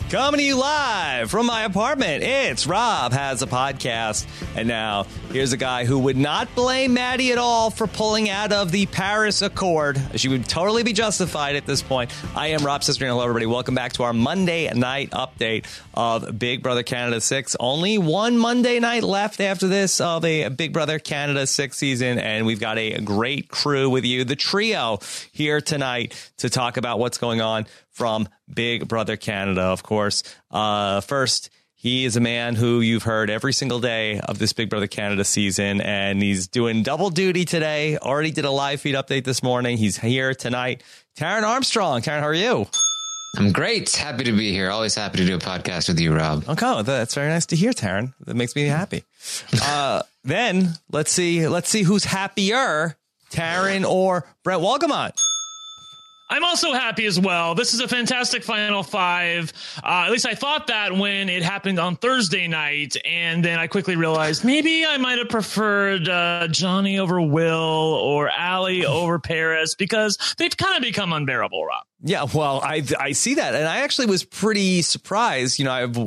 Coming to you live from my apartment, it's Rob Has a Podcast. And now, here's a guy who would not blame Maddie at all for pulling out of the Paris Accord. She would totally be justified at this point. I am Rob Cesternino. Hello, everybody. Welcome back to our Monday night update of Big Brother Canada 6. Only one Monday night left after this of a Big Brother Canada 6 season, and we've got a great crew with you, the trio, here tonight to talk about what's going on from Big Brother Canada, of course. First, he is a man who you've heard every single day of this Big Brother Canada season, and he's doing double duty today. Already did a live feed update this morning. He's here tonight. Taran Armstrong. Taran, how are you? I'm great. Happy to be here. Always happy to do a podcast with you, Rob. Okay, that's very nice to hear, Taran. That makes me happy. Then let's see who's happier, Taran or Brett Wolgamott. I'm also happy as well. This is a fantastic Final Five. At least I thought that when it happened on Thursday night. And then I quickly realized maybe I might have preferred Johnny over Will or Ali over Paris because they've kind of become unbearable, Rob. Yeah, well, I see that, and I actually was pretty surprised.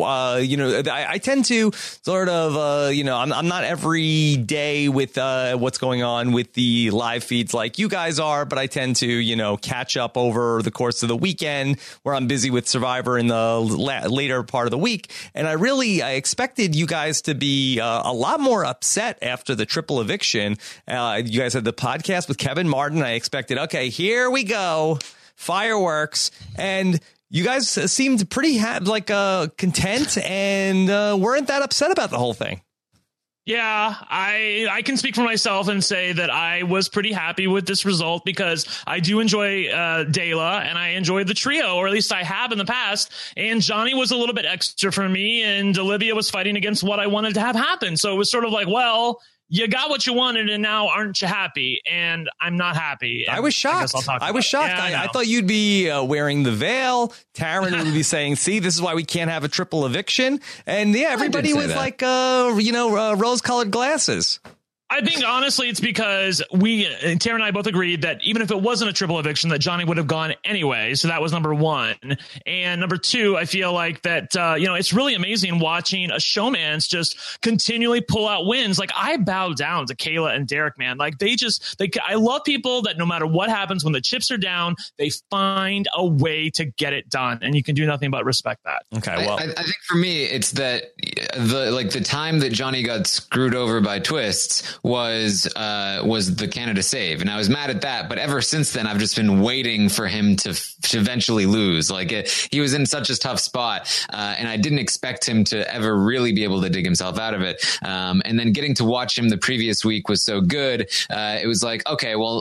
I tend to sort of, I'm not every day with what's going on with the live feeds like you guys are, but I tend to, catch up over the course of the weekend where I'm busy with Survivor in the later part of the week, and I expected you guys to be a lot more upset after the triple eviction. You guys had the podcast with Kevin Martin. I expected, okay, here we go. Fireworks, and you guys seemed pretty content and weren't that upset about the whole thing. Yeah, I can speak for myself and say that I was pretty happy with this result because I do enjoy Dela and I enjoy the trio, or at least I have in the past. And Johnny was a little bit extra for me, and Olivia was fighting against what I wanted to have happen. So it was sort of like, well, you got what you wanted, and now aren't you happy? And I'm not happy. I was shocked. I was shocked. Yeah, I thought you'd be wearing the veil. Taran would be saying, see, this is why we can't have a triple eviction. And yeah, everybody with rose-colored glasses. I think, honestly, it's because Taran and I both agreed that even if it wasn't a triple eviction, that Johnny would have gone anyway. So that was number one. And number two, I feel like that, it's really amazing watching a showman's just continually pull out wins. Like, I bow down to Kayla and Derek, man. Like, I love people that no matter what happens, when the chips are down, they find a way to get it done. And you can do nothing but respect that. Okay, well, I think for me, it's that the time that Johnny got screwed over by twists was the Canada save, and I was mad at that. But ever since then, I've just been waiting for him to eventually lose. He was in such a tough spot, and I didn't expect him to ever really be able to dig himself out of it. And then getting to watch him the previous week was so good. It was like, okay, well,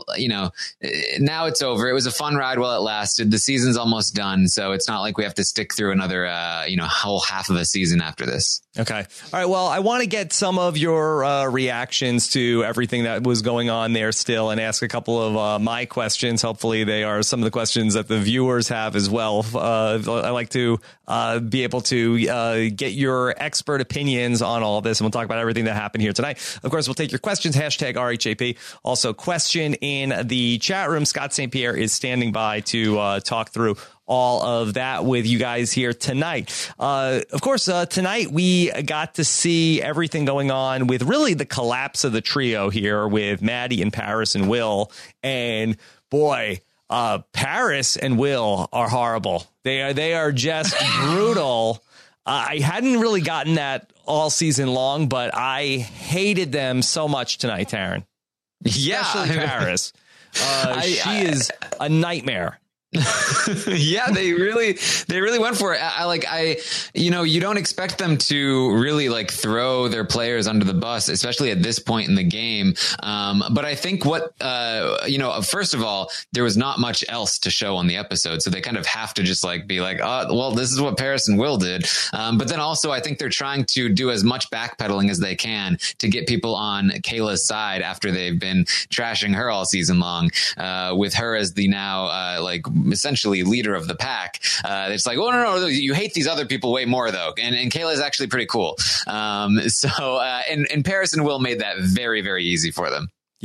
now it's over. It was a fun ride while it lasted. The season's almost done, so it's not like we have to stick through another whole half of a season after this. Okay. All right. Well, I want to get some of your reactions to everything that was going on there still and ask a couple of my questions. Hopefully they are some of the questions that the viewers have as well. I like to be able to get your expert opinions on all of this, and we'll talk about everything that happened here tonight. Of course, we'll take your questions, hashtag RHAP. Also, question in the chat room. Scott St. Pierre is standing by to talk through all of that with you guys here tonight. Of course, tonight we got to see everything going on with really the collapse of the trio here with Maddie and Paris and Will. And boy, Paris and Will are horrible. They are just brutal. I hadn't really gotten that all season long, but I hated them so much tonight, Taran. Yeah. Especially Paris. She is a nightmare. Yeah, they really went for it. You don't expect them to really throw their players under the bus, especially at this point in the game. But I think first of all, there was not much else to show on the episode. So they kind of have to just be like, oh, well, this is what Paris and Will did. But then also I think they're trying to do as much backpedaling as they can to get people on Kayla's side after they've been trashing her all season long, with her as the now, essentially leader of the pack. It's like, oh no, you hate these other people way more though. And Kayla is actually pretty cool. And Paris and Will made that very, very easy for them.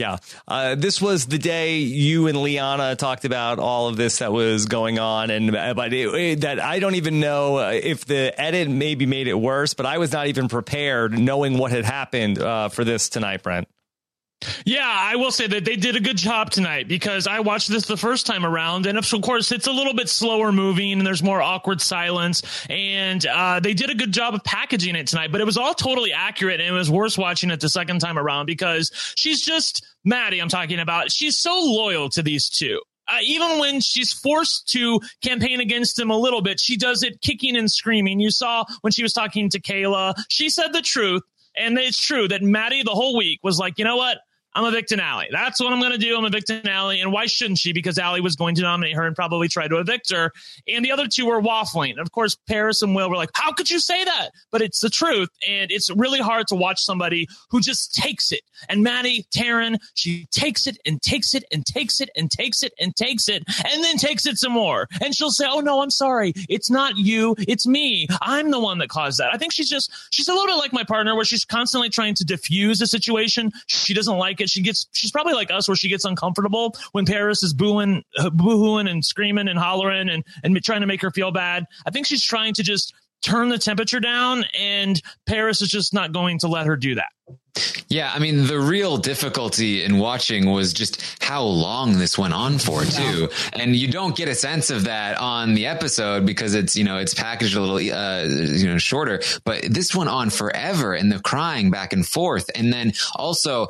Yeah. This was the day you and Liana talked about all of this that was going on. But that I don't even know if the edit maybe made it worse, but I was not even prepared knowing what had happened for this tonight, Brent. Yeah, I will say that they did a good job tonight because I watched this the first time around. And of course, it's a little bit slower moving and there's more awkward silence. And they did a good job of packaging it tonight. But it was all totally accurate. And it was worse watching it the second time around because she's just Maddie, I'm talking about. She's so loyal to these two. Even when she's forced to campaign against him a little bit, she does it kicking and screaming. You saw when she was talking to Kayla, she said the truth. And it's true that Maddie the whole week was like, you know what? I'm evicting Allie. That's what I'm going to do. I'm evicting Allie. And why shouldn't she? Because Allie was going to nominate her and probably try to evict her. And the other two were waffling. Of course, Paris and Will were like, how could you say that? But it's the truth. And it's really hard to watch somebody who just takes it. And Maddie, Taryn, she takes it and takes it and takes it and takes it and takes it and then takes it some more. And she'll say, oh, no, I'm sorry. It's not you. It's me. I'm the one that caused that. I think she's a little bit like my partner where she's constantly trying to diffuse a situation. She doesn't like it. She's probably like us where she gets uncomfortable when Paris is boohooing and screaming and hollering and trying to make her feel bad. I think she's trying to just turn the temperature down, and Paris is just not going to let her do that. Yeah, I mean, the real difficulty in watching was just how long this went on for, too. And you don't get a sense of that on the episode because it's packaged a little, shorter. But this went on forever, and the crying back and forth. And then also,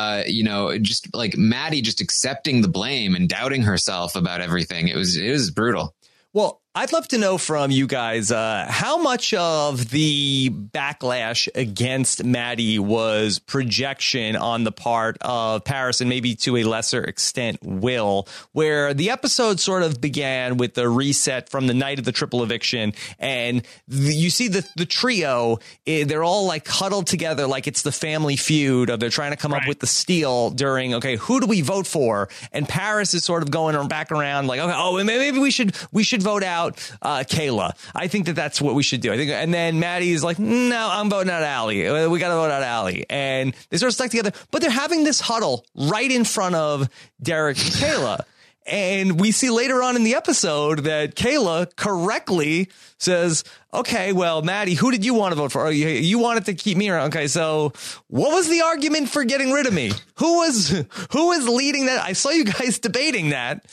just like Maddie just accepting the blame and doubting herself about everything. It was brutal. Well, I'd love to know from you guys how much of the backlash against Maddie was projection on the part of Paris and maybe to a lesser extent Will, where the episode sort of began with the reset from the night of the triple eviction. And you see the trio, they're all like huddled together like it's the Family Feud. They're trying to come up with the steal during, okay, who do we vote for? And Paris is sort of going back around like, okay, maybe we should vote out Kayla. I think that's what we should do. I think, and then Maddie is like, no, I'm voting out Allie. We got to vote out Allie. And they sort of stuck together, but they're having this huddle right in front of Derek and Kayla. And we see later on in the episode that Kayla correctly says, okay, well, Maddie, who did you want to vote for? Oh, you wanted to keep me around. Okay, so what was the argument for getting rid of me? Who was leading that? I saw you guys debating that.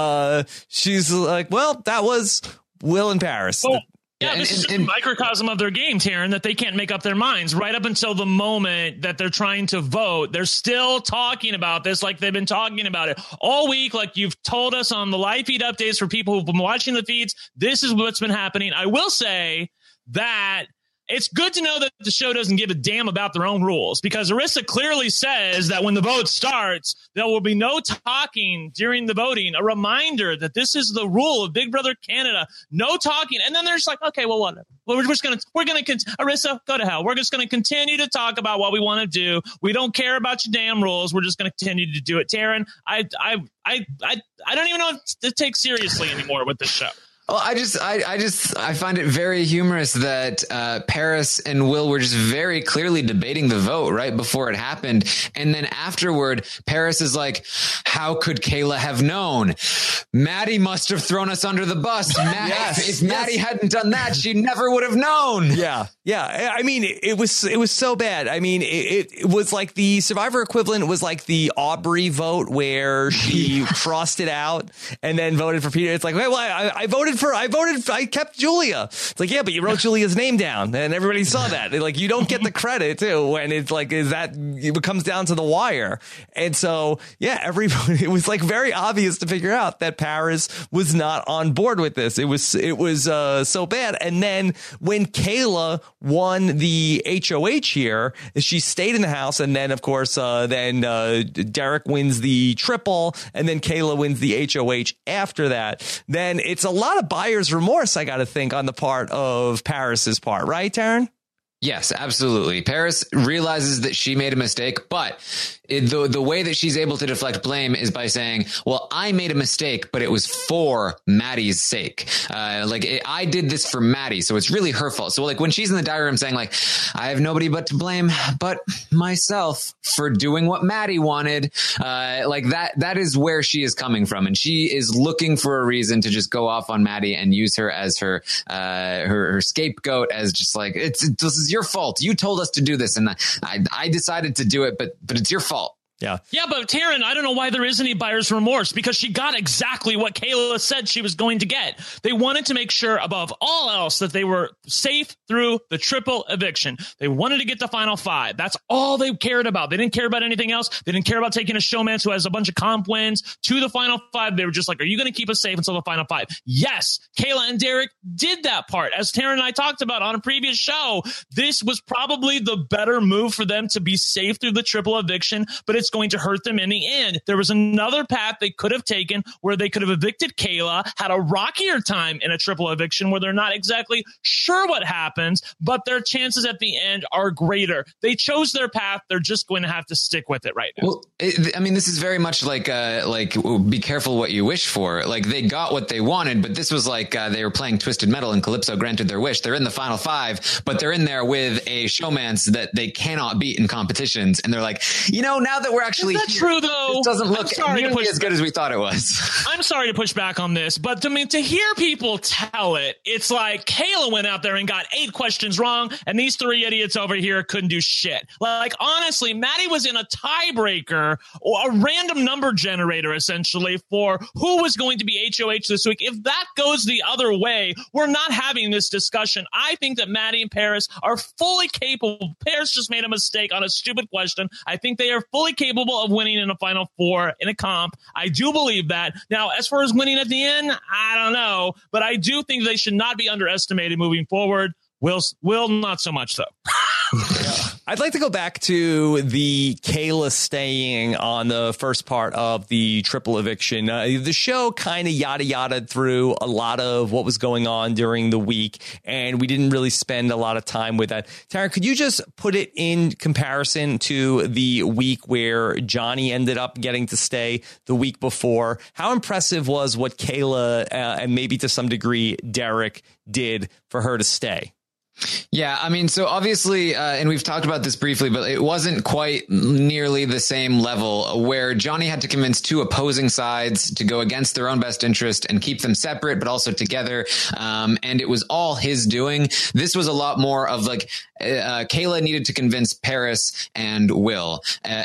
She's like, well, that was Will and Paris. Oh. Yeah, this is a microcosm of their game, Taryn, that they can't make up their minds right up until the moment that they're trying to vote. They're still talking about this like they've been talking about it all week. Like you've told us on the live feed updates for people who've been watching the feeds. This is what's been happening. I will say that it's good to know that the show doesn't give a damn about their own rules because Arissa clearly says that when the vote starts, there will be no talking during the voting. A reminder that this is the rule of Big Brother Canada. No talking. And then they're just like, okay, well, whatever. Well, Arissa, go to hell. We're just going to continue to talk about what we want to do. We don't care about your damn rules. We're just going to continue to do it. Taryn, I don't even know what to take seriously anymore with this show. Well, I find it very humorous that Paris and Will were just very clearly debating the vote right before it happened. And then afterward, Paris is like, how could Kayla have known? Maddie must have thrown us under the bus. If Maddie hadn't done that, she never would have known. Yeah. Yeah. I mean, it was so bad. I mean, it was like the Survivor equivalent was like the Aubrey vote where she crossed it out and then voted for Peter. It's like, well, I kept Julia. It's like, yeah, but you wrote Julia's name down and everybody saw that. Like, you don't get the credit too when it's like, it comes down to the wire. And so, yeah, it was like very obvious to figure out that Paris was not on board with this. It was so bad. And then when Kayla won the HOH here, she stayed in the house. And then, of course, Derek wins the triple and then Kayla wins the HOH after that. Then it's a lot of buyer's remorse, I got to think, on the part of Paris's part. Right, Taryn? Yes, absolutely. Paris realizes that she made a mistake, but the way that she's able to deflect blame is by saying, well, I made a mistake, but it was for Maddie's sake. I did this for Maddie, so it's really her fault. So like when she's in the diary room saying like, I have nobody but to blame but myself for doing what Maddie wanted, that is where she is coming from. And she is looking for a reason to just go off on Maddie and use her as her scapegoat, as just like, this is your fault. You told us to do this, and I decided to do it, but it's your fault. Yeah. Yeah, but Taryn, I don't know why there is any buyer's remorse, because she got exactly what Kayla said she was going to get. They wanted to make sure above all else that they were safe through the triple eviction. They wanted to get the final 5. That's all they cared about. They didn't care about anything else. They didn't care about taking a showman who has a bunch of comp wins to the final 5. They were just like, are you going to keep us safe until the final 5? Yes, Kayla and Derek did that part. As Taryn and I talked about on a previous show, this was probably the better move for them to be safe through the triple eviction, but it's going to hurt them in the end. There was another path they could have taken where they could have evicted Kayla, had a rockier time in a triple eviction where they're not exactly sure what happens, but their chances at the end are greater. They chose their path. They're just going to have to stick with it right now. Well, this is very much like be careful what you wish for. Like they got what they wanted, but this was like they were playing Twisted Metal and Calypso granted their wish. They're in the final 5, but they're in there with a showmance that they cannot beat in competitions. And they're like, now that we're actually is that true though? It doesn't look nearly as good as we thought it was. I'm sorry to push back on this, but to hear people tell it, it's like Kayla went out there and got 8 questions wrong, and these 3 idiots over here couldn't do shit. Like honestly, Maddie was in a tiebreaker or a random number generator essentially for who was going to be HOH this week. If that goes the other way, we're not having this discussion. I think that Maddie and Paris are fully capable. Paris just made a mistake on a stupid question. I think they are fully capable of winning in a Final 4 in a comp. I do believe that. Now, as far as winning at the end, I don't know, but I do think they should not be underestimated moving forward. Will not so much though. I'd like to go back to the Kayla staying on the first part of the triple eviction. The show kind of yada through a lot of what was going on during the week, and we didn't really spend a lot of time with that. Taryn, could you just put it in comparison to the week where Johnny ended up getting to stay the week before? How impressive was what Kayla and maybe to some degree Derek did for her to stay? Yeah, so obviously, and we've talked about this briefly, but it wasn't quite nearly the same level where Johnny had to convince 2 opposing sides to go against their own best interest and keep them separate, but also together. And it was all his doing. This was a lot more of like, Kayla needed to convince Paris and Will.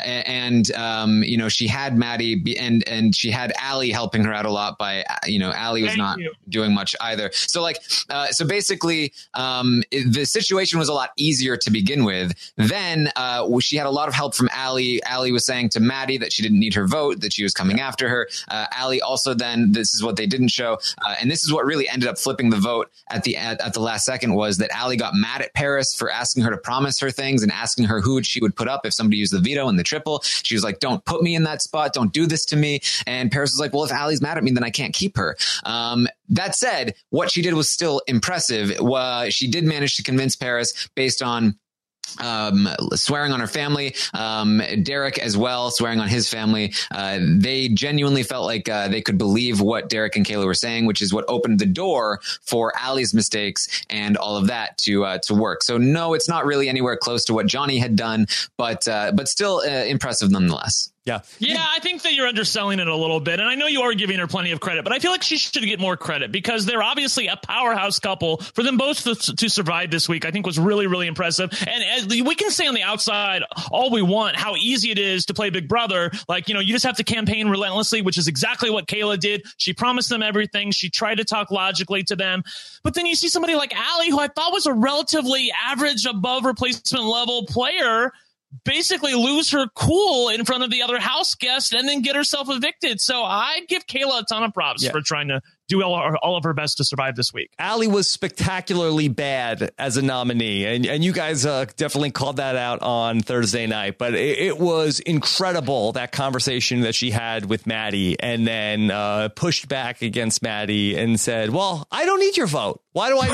She had Maddie and she had Allie helping her out a lot by, Allie was not doing much either. So basically, the situation was a lot easier to begin with. Then she had a lot of help from Allie. Allie was saying to Maddie that she didn't need her vote, that she was coming after her. Allie also then, this is what they didn't show, and this is what really ended up flipping the vote at the last second, was that Allie got mad at Paris for asking her to promise her things and asking her who she would put up if somebody used the veto in the triple. She was like, don't put me in that spot. Don't do this to me. And Paris was like, well, if Allie's mad at me, then I can't keep her. That said, what she did was still impressive. She did manage to convince Paris based on swearing on her family, Derek as well, swearing on his family. They genuinely felt like they could believe what Derek and Kayla were saying, which is what opened the door for Allie's mistakes and all of that to work. So no, it's not really anywhere close to what Johnny had done, but still impressive nonetheless. Yeah, I think that you're underselling it a little bit. And I know you are giving her plenty of credit, but I feel like she should get more credit because they're obviously a powerhouse couple. For them both to survive this week, I think was really, really impressive. And as we can say on the outside all we want, how easy it is to play Big Brother. Like, you just have to campaign relentlessly, which is exactly what Kayla did. She promised them everything. She tried to talk logically to them. But then you see somebody like Allie, who I thought was a relatively average, above replacement level player, basically lose her cool in front of the other house guest and then get herself evicted. So I give Kayla a ton of props for trying to do all of her best to survive this week. Allie was spectacularly bad as a nominee, and you guys definitely called that out on Thursday night. But it was incredible, that conversation that she had with Maddie, and then pushed back against Maddie and said, "Well, I don't need your vote. Why do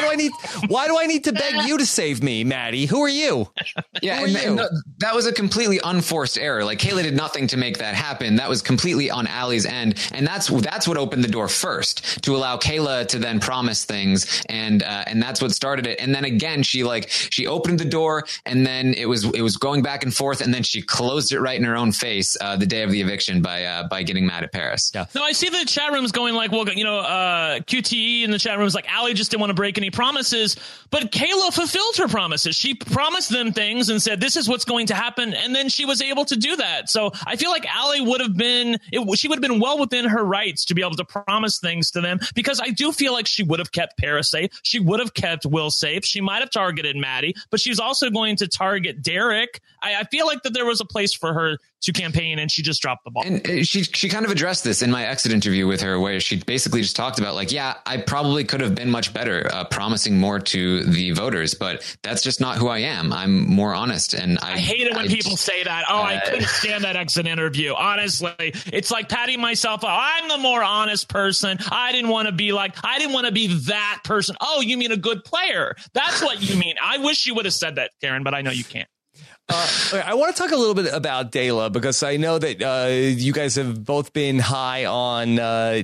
I need to beg you to save me, Maddie? Who are you?" Yeah, and that was a completely unforced error. Like, Kayla did nothing to make that happen. That was completely on Allie's end, and that's what opened the door first to allow Kayla to then promise things, and that's what started it. And then again, she opened the door, and then it was going back and forth, and then she closed it right in her own face the day of the eviction by getting mad at Paris. Yeah. No, I see the chat rooms going like, well, QTE in the chat rooms like, Allie just didn't want to break any promises, but Kayla fulfilled her promises. She promised them things and said, this is what's going to happen. And then she was able to do that. So I feel like Allie would have been well within her rights to be able to promise things to them, because I do feel like she would have kept Paris safe. She would have kept Will safe. She might have targeted Maddie, but she's also going to target Derek. I feel like that there was a place for her to campaign, and she just dropped the ball. And she kind of addressed this in my exit interview with her, where she basically just talked about like, yeah, I probably could have been much better promising more to the voters, but that's just not who I am. I'm more honest. And I hate it when people say that. Oh, I couldn't stand that exit interview. Honestly, it's like patting myself up. I'm the more honest person. I didn't want to be that person. Oh, you mean a good player? That's what you mean. I wish you would have said that, Karen, but I know you can't. I want to talk a little bit about Dela, because I know that you guys have both been high on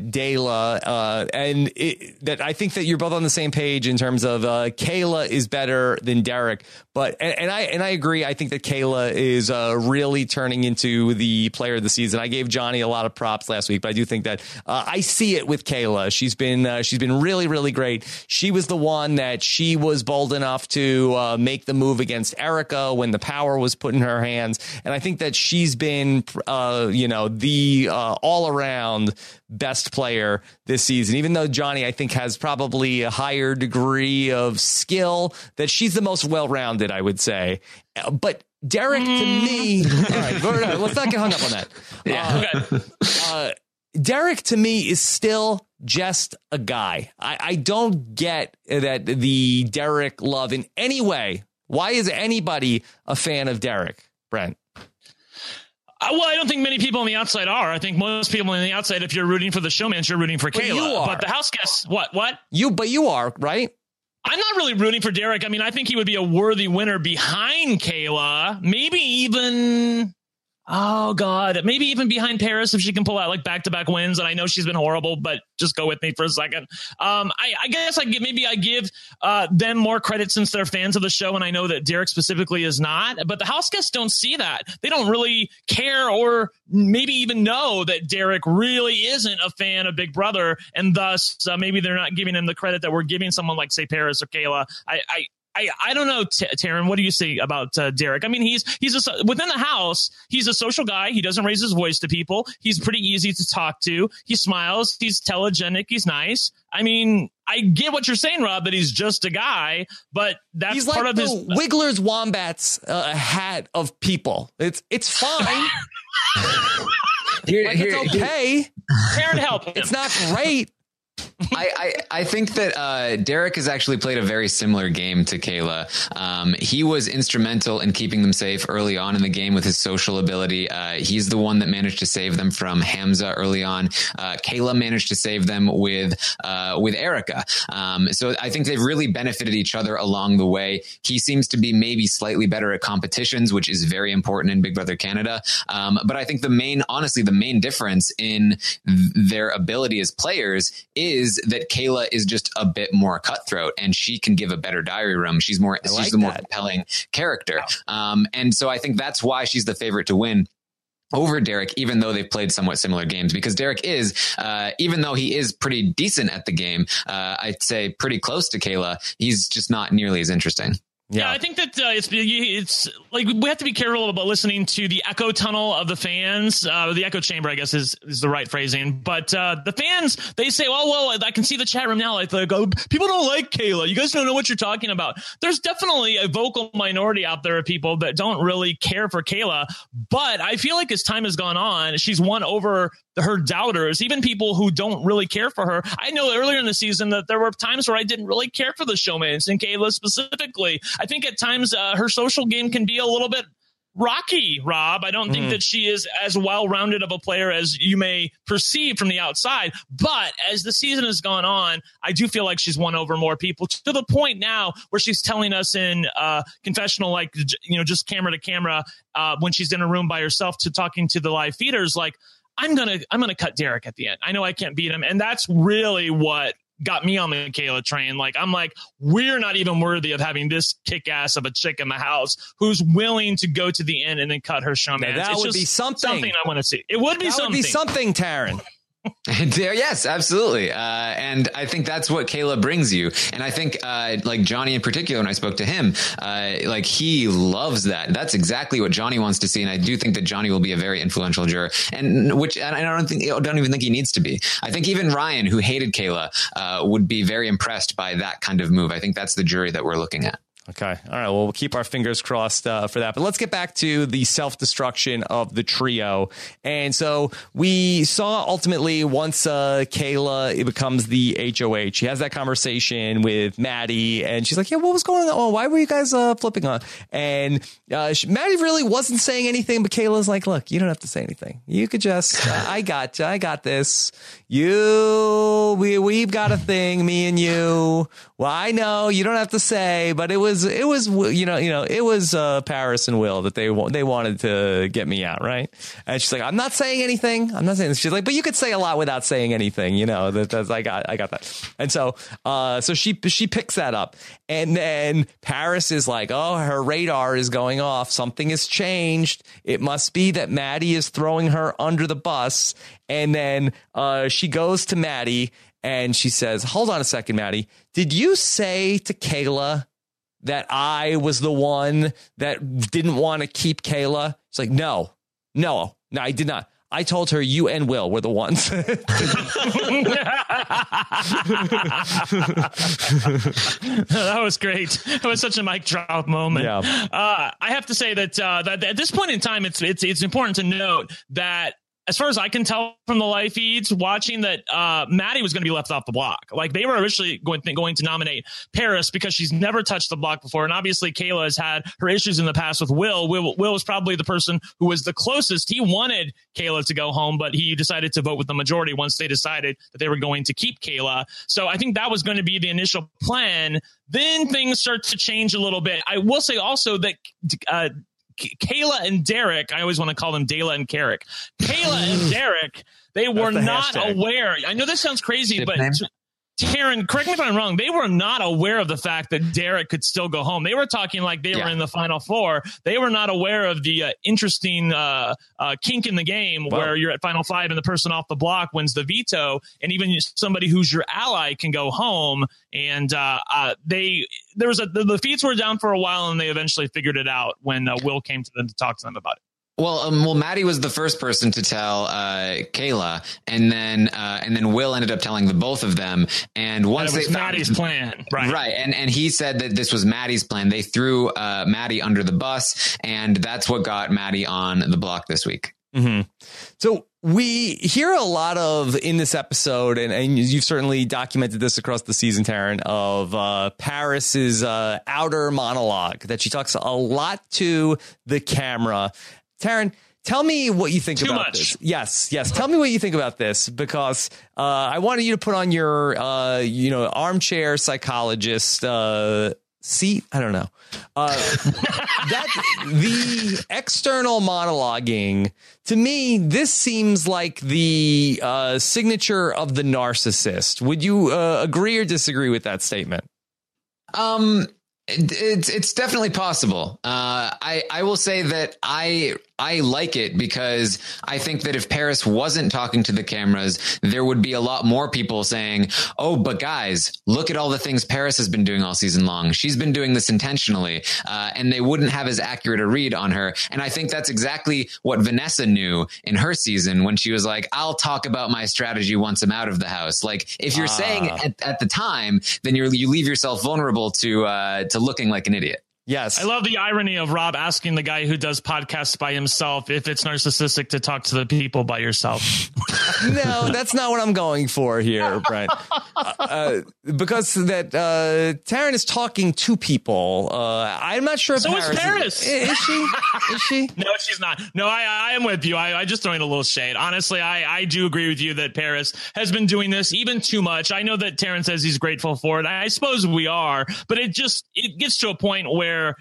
Dela, and that I think that you're both on the same page in terms of Kayla is better than Derek. But and I agree. I think that Kayla is really turning into the player of the season. I gave Johnny a lot of props last week, but I do think that I see it with Kayla. She's been really, really great. She was the one that she was bold enough to make the move against Erica when the power was put in her hands. And I think that she's been, the all around best player this season, even though Johnny, I think, has probably a higher degree of skill, that she's the most well-rounded, I would say. But Derek, to me, all right, let's not get hung up on that. Yeah. Derek, to me, is still just a guy. I don't get that the Derek love in any way. Why is anybody a fan of Derek, Brent? Well, I don't think many people on the outside are. I think most people on the outside, if you're rooting for the showman, you're rooting for Kayla. You are. But the house guests, what? You are, right? I'm not really rooting for Derek. I mean, I think he would be a worthy winner behind Kayla. Maybe even... Oh, God. Maybe even behind Paris if she can pull out like back-to-back wins. And I know she's been horrible, but just go with me for a second. I guess I give them more credit since they're fans of the show. And I know that Derek specifically is not. But the house guests don't see that. They don't really care or maybe even know that Derek really isn't a fan of Big Brother. And thus, maybe they're not giving him the credit that we're giving someone like, say, Paris or Kayla. I don't know, Taryn, what do you see about Derek? I mean, he's within the house. He's a social guy. He doesn't raise his voice to people. He's pretty easy to talk to. He smiles. He's telegenic. He's nice. I mean, I get what you're saying, Rob, that he's just a guy, but that's he's part like of the his Wiggler's Wombats hat of people. It's fine. It's okay. Taryn, help him. It's not great. I think that Derek has actually played a very similar game to Kayla. He was instrumental in keeping them safe early on in the game with his social ability. He's the one that managed to save them from Hamza early on. Kayla managed to save them with Erica. So I think they've really benefited each other along the way. He seems to be maybe slightly better at competitions, which is very important in Big Brother Canada. But I think the main difference in their ability as players is that Kayla is just a bit more cutthroat and she can give a better diary room. She's the more compelling character. And so I think that's why she's the favorite to win over Derek, even though they've played somewhat similar games, because Derek is, even though he is pretty decent at the game, I'd say pretty close to Kayla, he's just not nearly as interesting. Yeah, I think that it's like we have to be careful about listening to the echo tunnel of the fans. The echo chamber, I guess, is the right phrasing. But the fans, they say, well, I can see the chat room now. Like, they go, people don't like Kayla. You guys don't know what you're talking about. There's definitely a vocal minority out there of people that don't really care for Kayla. But I feel like as time has gone on, she's won over her doubters, even people who don't really care for her. I know earlier in the season that there were times where I didn't really care for the showmans, and Kayla specifically. I think at times her social game can be a little bit rocky, Rob. I don't think that she is as well-rounded of a player as you may perceive from the outside. But as the season has gone on, I do feel like she's won over more people, to the point now where she's telling us in confessional, like, just camera to camera, when she's in a room by herself, to talking to the live feeders, like, I'm gonna cut Derek at the end. I know I can't beat him, and that's really what got me on the Kayla train. Like, I'm like, we're not even worthy of having this kick-ass of a chick in the house who's willing to go to the end and then cut her showman. That would be something I want to see. It would be that something. Would be something, Taryn. Yes, absolutely. And I think that's what Kayla brings you. And I think, like Johnny in particular, when I spoke to him, like he loves that. That's exactly what Johnny wants to see. And I do think that Johnny will be a very influential juror, and I don't even think he needs to be. I think even Ryan, who hated Kayla, would be very impressed by that kind of move. I think that's the jury that we're looking at. Okay. All right. Well, we'll keep our fingers crossed for that. But let's get back to the self-destruction of the trio. And so we saw ultimately once Kayla becomes the HOH, she has that conversation with Maddie, and she's like, yeah, what was going on? Oh, why were you guys flipping on? And Maddie really wasn't saying anything, but Kayla's like, look, you don't have to say anything. You could just, I got this. We've got a thing, me and you. Well, I know you don't have to say, but it was Paris and Will that they wanted to get me out, right? And she's like, I'm not saying anything. I'm not saying this. She's like, but you could say a lot without saying anything, that's I got that. And so she picks that up, and then Paris is like, oh, her radar is going off. Something has changed. It must be that Maddie is throwing her under the bus. And then she goes to Maddie and she says, hold on a second, Maddie. Did you say to Kayla that I was the one that didn't want to keep Kayla? It's like, no, I did not. I told her you and Will were the ones. That was great. That was such a mic drop moment. Yeah. I have to say that at this point in time, it's important to note that, as far as I can tell from the live feeds, watching that Maddie was going to be left off the block. Like, they were originally going to nominate Paris because she's never touched the block before. And obviously Kayla has had her issues in the past with Will. Will was probably the person who was the closest. He wanted Kayla to go home, but he decided to vote with the majority once they decided that they were going to keep Kayla. So I think that was going to be the initial plan. Then things start to change a little bit. I will say also that Kayla and Derek, I always want to call them Dayla and Carrick. Kayla and Derek, they were not aware. I know this sounds crazy, but Taryn, correct me if I'm wrong. They were not aware of the fact that Derek could still go home. They were talking like they were in the Final Four. They were not aware of the interesting kink in the game where you're at Final Five and the person off the block wins the veto, and even somebody who's your ally can go home. And the feeds were down for a while, and they eventually figured it out when Will came to them to talk to them about it. Well, Maddie was the first person to tell Kayla, and then Will ended up telling the both of them. And once it was Maddie's plan, right, and he said that this was Maddie's plan. They threw Maddie under the bus, and that's what got Maddie on the block this week. Mm-hmm. So we hear a lot of in this episode, and you've certainly documented this across the season, Taryn, of Paris's outer monologue that she talks a lot to the camera. Taryn, tell me what you think about this. Yes. Tell me what you think about this, because I wanted you to put on your, armchair psychologist seat. I don't know. That the external monologuing, to me, this seems like the signature of the narcissist. Would you agree or disagree with that statement? It's definitely possible. I will say that I like it because I think that if Paris wasn't talking to the cameras, there would be a lot more people saying, oh, but guys, look at all the things Paris has been doing all season long. She's been doing this intentionally. And they wouldn't have as accurate a read on her. And I think that's exactly what Vanessa knew in her season when she was like, I'll talk about my strategy once I'm out of the house. Like, if you're saying it at the time, then you leave yourself vulnerable to looking like an idiot. Yes. I love the irony of Rob asking the guy who does podcasts by himself if it's narcissistic to talk to the people by yourself. No, that's not what I'm going for here, Brent. Because that Taryn is talking to people. I'm not sure if so is Paris. Is she? Is she? No, she's not. No, I am with you. I just throwing a little shade. Honestly, I do agree with you that Paris has been doing this even too much. I know that Taryn says he's grateful for it. I suppose we are, but it gets to a point where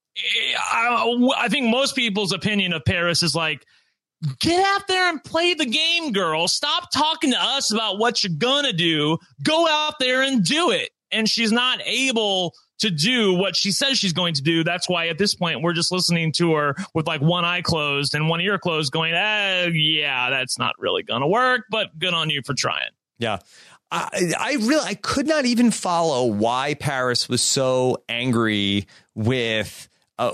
I think most people's opinion of Paris is like, get out there and play the game, girl. Stop talking to us about what you're going to do. Go out there and do it. And she's not able to do what she says she's going to do. That's why at this point, we're just listening to her with like one eye closed and one ear closed going, yeah, that's not really going to work, but good on you for trying. Yeah. I could not even follow why Paris was so angry with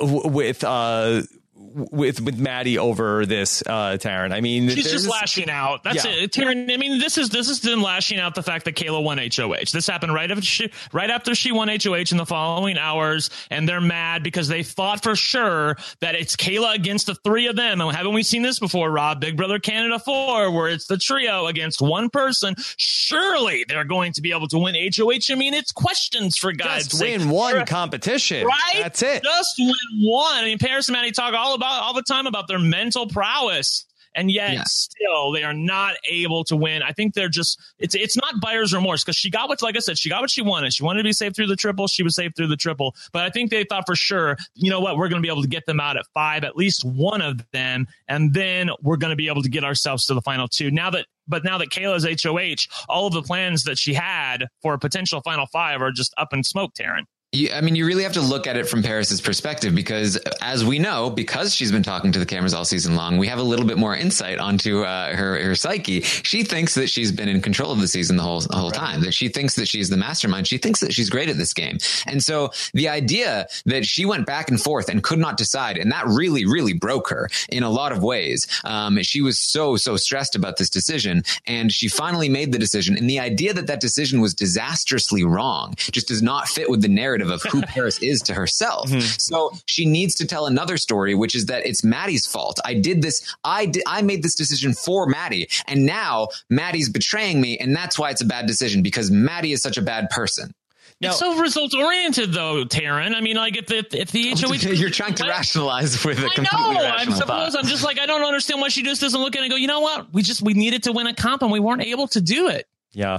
Maddie over this, Taryn. I mean, she's just lashing out. That's it, Taryn. I mean, this is them lashing out the fact that Kayla won HOH. This happened right after she won HOH in the following hours, and they're mad because they thought for sure that it's Kayla against the three of them. And haven't we seen this before, Rob? Big Brother Canada 4, where it's the trio against one person. Surely they're going to be able to win HOH. I mean, it's questions for God's sake. Just win one competition, right? That's it. Just win one. I mean, Paris and Maddie talk all the time about their mental prowess, and yet still they are not able to win. I think they're just it's not buyer's remorse, because she got what, like I said, she got what she wanted. She wanted to be safe through the triple. She was safe through the triple. But I think they thought for sure, you know what, we're going to be able to get them out at 5, at least one of them, and then we're going to be able to get ourselves to the final 2. Now that Kayla's HOH, all of the plans that she had for a potential final 5 are just up in smoke, Taryn. I mean, you really have to look at it from Paris's perspective, because as we know, because she's been talking to the cameras all season long, we have a little bit more insight onto her psyche. She thinks that she's been in control of the season the whole time, that she thinks that she's the mastermind. She thinks that she's great at this game. And so the idea that she went back and forth and could not decide, and that really, really broke her in a lot of ways. She was so stressed about this decision, and she finally made the decision. And the idea that decision was disastrously wrong just does not fit with the narrative of who Paris is to herself. So she needs to tell another story, which is that it's Maddie's fault. I did this. I made this decision for Maddie, and now Maddie's betraying me, and that's why it's a bad decision, because Maddie is such a bad person. It's so results oriented, though, Taryn. I mean, like if the HOH, you're trying to rationalize with a completely rational thought. I'm just like, I don't understand why she just doesn't look at it and go, you know what? We needed to win a comp and we weren't able to do it. Yeah.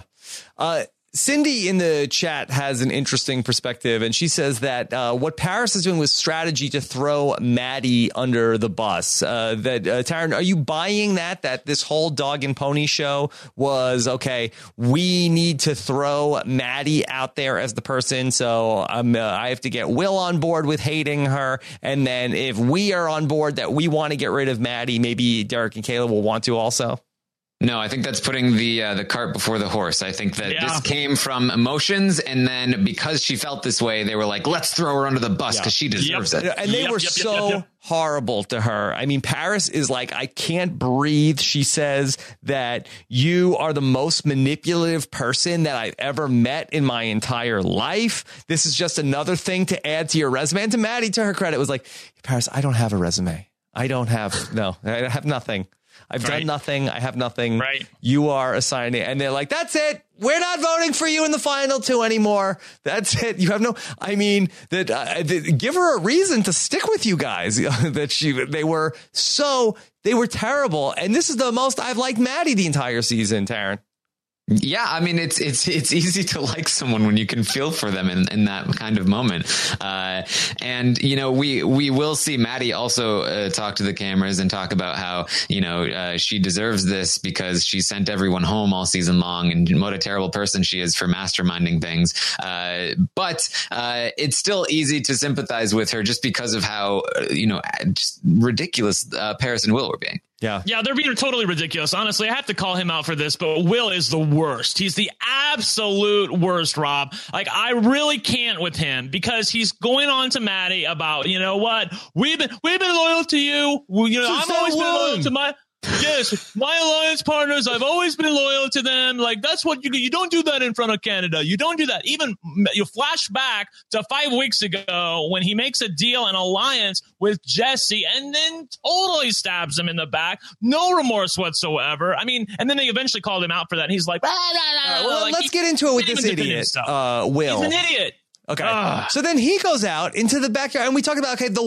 Cindy in the chat has an interesting perspective, and she says that what Paris is doing was strategy to throw Maddie under the bus. Taryn, are you buying that this whole dog and pony show was, okay, we need to throw Maddie out there as the person, so I have to get Will on board with hating her, and then if we are on board that we want to get rid of Maddie, maybe Derek and Kayla will want to also? No, I think that's putting the cart before the horse. I think that this came from emotions, and then because she felt this way, they were like, let's throw her under the bus because she deserves it. And they were so horrible to her. I mean, Paris is like, I can't breathe. She says that you are the most manipulative person that I've ever met in my entire life. This is just another thing to add to your resume. And to Maddie, to her credit, was like, Paris, I don't have a resume. I have nothing. I've done nothing. I have nothing. Right. You are assigning. And they're like, that's it. We're not voting for you in the final 2 anymore. That's it. You have no, I mean, give her a reason to stick with you guys. They were terrible. And this is the most I've liked Maddie the entire season, Taryn. Yeah, I mean, it's easy to like someone when you can feel for them in that kind of moment. And, you know, we will see Maddie also talk to the cameras and talk about how, you know, she deserves this because she sent everyone home all season long, and what a terrible person she is for masterminding things. But it's still easy to sympathize with her just because of how, you know, just ridiculous Paris and Will were being. Yeah, they're being totally ridiculous. Honestly, I have to call him out for this, but Will is the worst. He's the absolute worst, Rob. Like, I really can't with him because he's going on to Maddie about, you know what, we've been loyal to you. You know, I've always been loyal to my. Yes, my alliance partners, I've always been loyal to them. Like, that's what you do. You don't do that in front of Canada. You don't do that. Even you flash back to 5 weeks ago when he makes a deal, an alliance with Jesse, and then totally stabs him in the back. No remorse whatsoever. I mean, and then they eventually called him out for that. And he's like, well, let's get into it with this idiot, Will. He's an idiot. Okay. So then he goes out into the backyard and we talk about, okay, the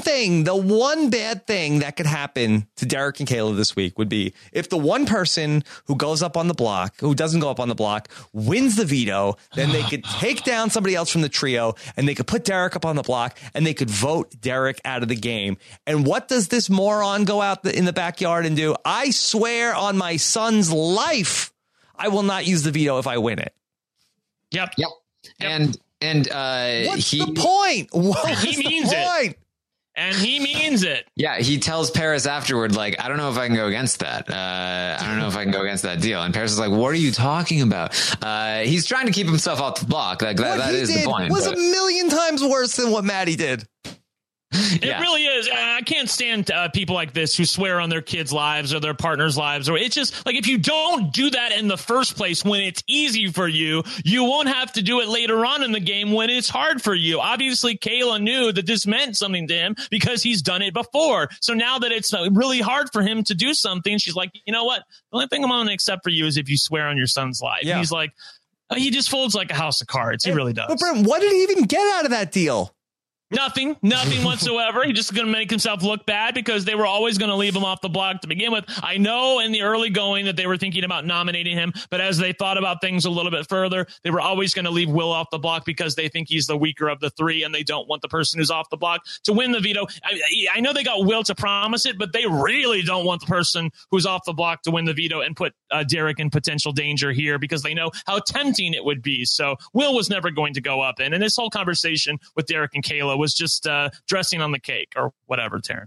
one bad thing that could happen to Derek and Kayla this week would be if the one person who goes up on the block, who doesn't go up on the block, wins the veto, then they could take down somebody else from the trio and they could put Derek up on the block and they could vote Derek out of the game. And what does this moron go out in the backyard and do? I swear on my son's life, I will not use the veto if I win it. Yep. And what's the point? He means it. And he means it. Yeah, he tells Paris afterward, like, I don't know if I can go against that. I don't know if I can go against that deal. And Paris is like, what are you talking about? He's trying to keep himself off the block. Like that is the point. Was a million times worse than what Maddie did. It really is. I can't stand people like this who swear on their kids' lives or their partner's lives. Or it's just like, if you don't do that in the first place when it's easy for you, you won't have to do it later on in the game when it's hard for you. Obviously, Kayla knew that this meant something to him because he's done it before. So now that it's really hard for him to do something, she's like, you know what? The only thing I'm going to accept for you is if you swear on your son's life. Yeah. And he's like, he just folds like a house of cards. He really does. But Brent, what did he even get out of that deal? Nothing whatsoever. He's just going to make himself look bad because they were always going to leave him off the block to begin with. I know in the early going that they were thinking about nominating him, but as they thought about things a little bit further, they were always going to leave Will off the block because they think he's the weaker of the three and they don't want the person who's off the block to win the veto. I know they got Will to promise it, but they really don't want the person who's off the block to win the veto and put Derek in potential danger here because they know how tempting it would be. So Will was never going to go up in. And this whole conversation with Derek and Kayla was just dressing on the cake or whatever, Taryn.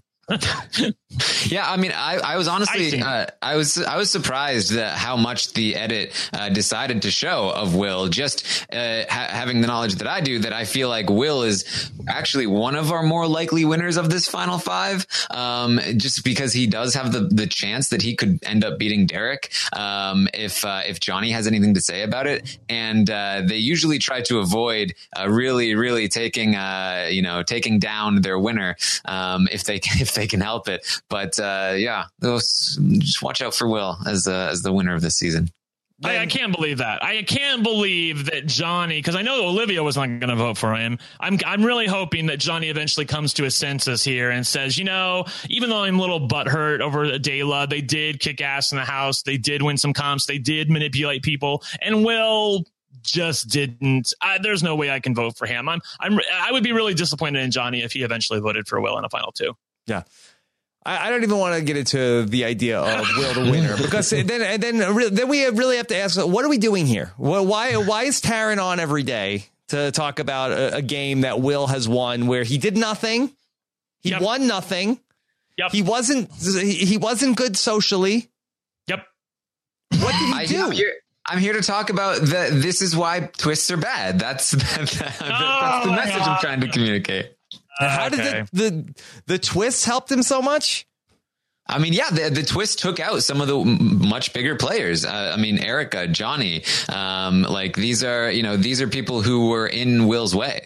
Yeah, I mean, I was honestly, I was surprised at how much the edit decided to show of Will. Just having the knowledge that I do, that I feel like Will is actually one of our more likely winners of this final five, just because he does have the chance that he could end up beating Derek if Johnny has anything to say about it. And they usually try to avoid really taking down their winner if they can help it. But just watch out for Will as the winner of this season. I can't believe that. I can't believe that Johnny, because I know Olivia was not going to vote for him. I'm really hoping that Johnny eventually comes to a senses here and says, even though I'm a little butthurt over Adela, they did kick ass in the House. They did win some comps. They did manipulate people. And Will just didn't. There's no way I can vote for him. I would be really disappointed in Johnny if he eventually voted for Will in a final two. Yeah. I don't even want to get into the idea of Will the winner because then we really have to ask, what are we doing here? Why is Taryn on every day to talk about a game that Will has won where he did nothing? He won nothing. Yep. He wasn't good socially. Yep. What did he do? I'm here to talk about this is why twists are bad. That's the message I'm trying to communicate. How did the twists helped him so much? I mean, yeah, the twist took out some of the much bigger players. I mean, Erica, Johnny, these are people who were in Will's way.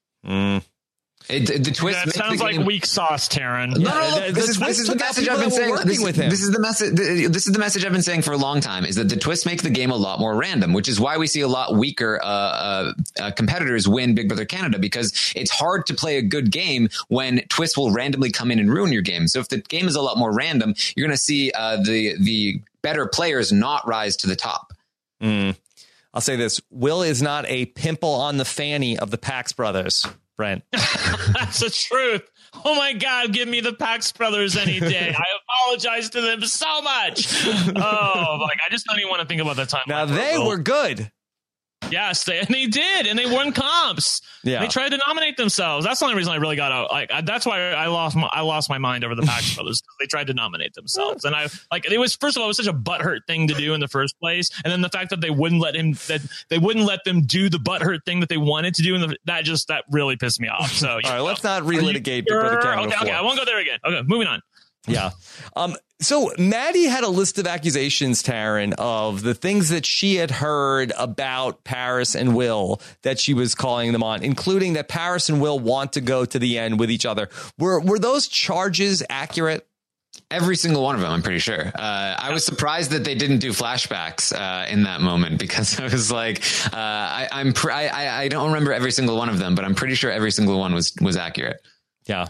The twist. That sounds like weak sauce, Taryn. No, this is the message I've been saying. This is the message I've been saying for a long time. Is that the twists make the game a lot more random, which is why we see a lot weaker competitors win Big Brother Canada, because it's hard to play a good game when twists will randomly come in and ruin your game. So if the game is a lot more random, you're going to see the better players not rise to the top. I'll say this: Will is not a pimple on the fanny of the Pax brothers. Brent. That's the truth. Oh my God, give me the Pax brothers any day. I apologize to them so much. I just don't even want to think about that time. Now they were good. Yes, they did, and they won comps. Yeah, they tried to nominate themselves. That's the only reason I really got out. That's why I lost my mind over the Pax brothers. They tried to nominate themselves, and it was, first of all, it was such a butthurt thing to do in the first place, and then the fact that they wouldn't let them do the butthurt thing that they wanted to do, that really pissed me off. So all right, let's not relitigate Big Brother Canada. Okay, I won't go there again. Okay, moving on. Yeah. So Maddie had a list of accusations, Taryn, of the things that she had heard about Paris and Will that she was calling them on, including that Paris and Will want to go to the end with each other. Were those charges accurate? Every single one of them, I'm pretty sure. I was surprised that they didn't do flashbacks in that moment, because I was like, I don't remember every single one of them, but I'm pretty sure every single one was accurate. Yeah.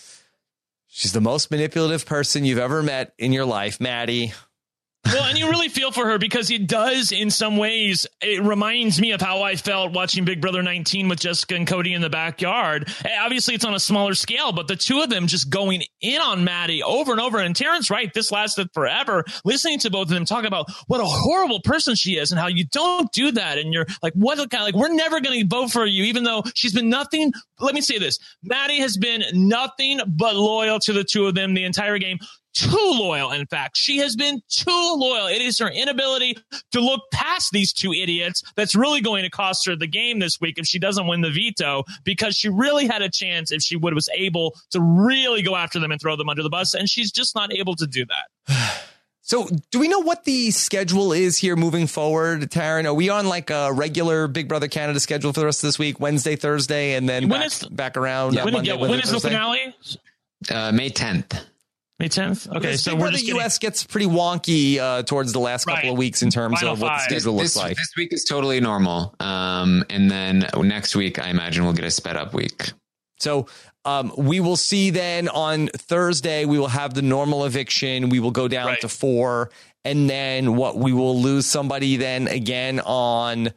She's the most manipulative person you've ever met in your life, Maddie. Well, and you really feel for her, because it does, in some ways, it reminds me of how I felt watching Big Brother 19 with Jessica and Cody in the backyard. Obviously, it's on a smaller scale, but the two of them just going in on Maddie over and over. And Terrence, right, this lasted forever. Listening to both of them talk about what a horrible person she is and how you don't do that. And you're like, what kind of, like, we're never going to vote for you, even though she's been nothing. Let me say this. Maddie has been nothing but loyal to the two of them the entire game. Too loyal, in fact. She has been too loyal. It is her inability to look past these two idiots that's really going to cost her the game this week if she doesn't win the veto, because she really had a chance if she was able to really go after them and throw them under the bus, and she's just not able to do that. So do we know what the schedule is here moving forward, Taryn? Are we on like a regular Big Brother Canada schedule for the rest of this week, Wednesday, Thursday, and then back around Monday, when is the finale? May 10th. May 10th? Okay, so we're the U.S. gets pretty wonky towards the last couple of weeks in terms of what the schedule looks like. This week is totally normal. And then next week, I imagine we'll get a sped up week. So we will see then on Thursday, we will have the normal eviction. We will go down to 4. And then we will lose somebody then again on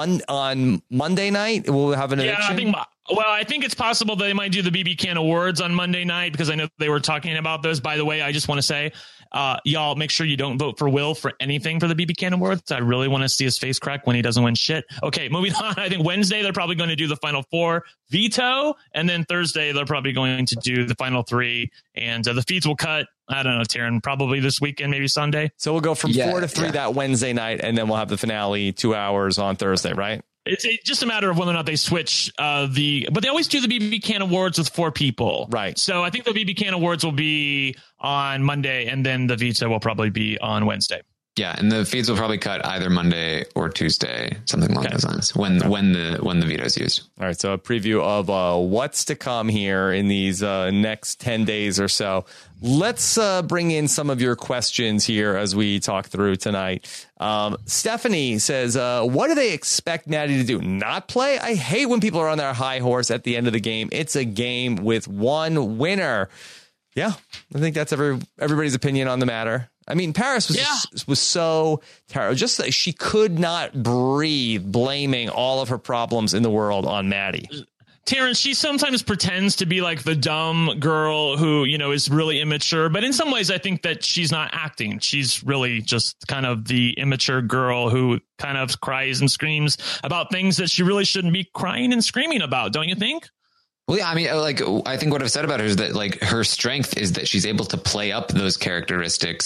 Monday night. We'll have an eviction. I think it's possible they might do the BB Can Awards on Monday night, because I know they were talking about those. By the way, I just want to say, y'all, make sure you don't vote for Will for anything for the BB Can Awards. I really want to see his face crack when he doesn't win shit. Okay, moving on. I think Wednesday they're probably going to do the final 4 veto, and then Thursday they're probably going to do the final 3, and the feeds will cut. I don't know, Taryn, probably this weekend, maybe Sunday. So we'll go from 4 to 3 that Wednesday night, and then we'll have the finale 2 hours on Thursday, right? It's just a matter of whether or not they switch but they always do the BB Can Awards with 4 people. Right. So I think the BB Can Awards will be on Monday, and then the veto will probably be on Wednesday. Yeah, and the feeds will probably cut either Monday or Tuesday, something along those lines, when the veto is used. All right, so a preview of what's to come here in these next 10 days or so. Let's bring in some of your questions here as we talk through tonight. Stephanie says, what do they expect Maddie to do? Not play? I hate when people are on their high horse at the end of the game. It's a game with one winner. Yeah, I think that's everybody's opinion on the matter. I mean, Paris was so terrible. Just that she could not breathe, blaming all of her problems in the world on Maddie. Terrence, she sometimes pretends to be like the dumb girl who, is really immature. But in some ways, I think that she's not acting. She's really just kind of the immature girl who kind of cries and screams about things that she really shouldn't be crying and screaming about. Don't you think? Well, yeah, I mean, I think what I've said about her is that her strength is that she's able to play up those characteristics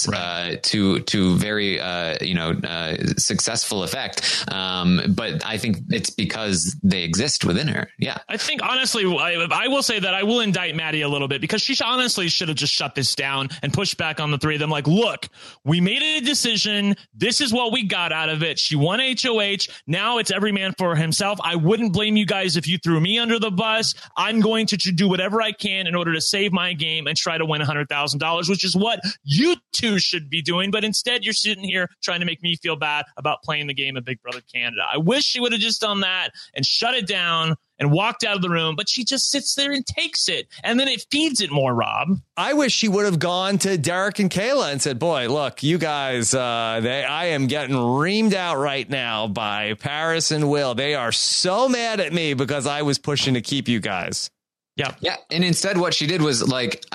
to very successful effect. But I think it's because they exist within her. Yeah, I think honestly, I will say that I will indict Maddie a little bit, because she honestly should have just shut this down and pushed back on the 3 of them. Like, look, we made a decision. This is what we got out of it. She won HOH. Now it's every man for himself. I wouldn't blame you guys if you threw me under the bus. I'm going to do whatever I can in order to save my game and try to win $100,000, which is what you two should be doing. But instead, you're sitting here trying to make me feel bad about playing the game of Big Brother Canada. I wish she would have just done that and shut it down and walked out of the room, but she just sits there and takes it, and then it feeds it more, Rob. I wish she would have gone to Derek and Kayla and said, boy, look, you guys, I am getting reamed out right now by Paris and Will. They are so mad at me because I was pushing to keep you guys. Yeah. And instead what she did was like,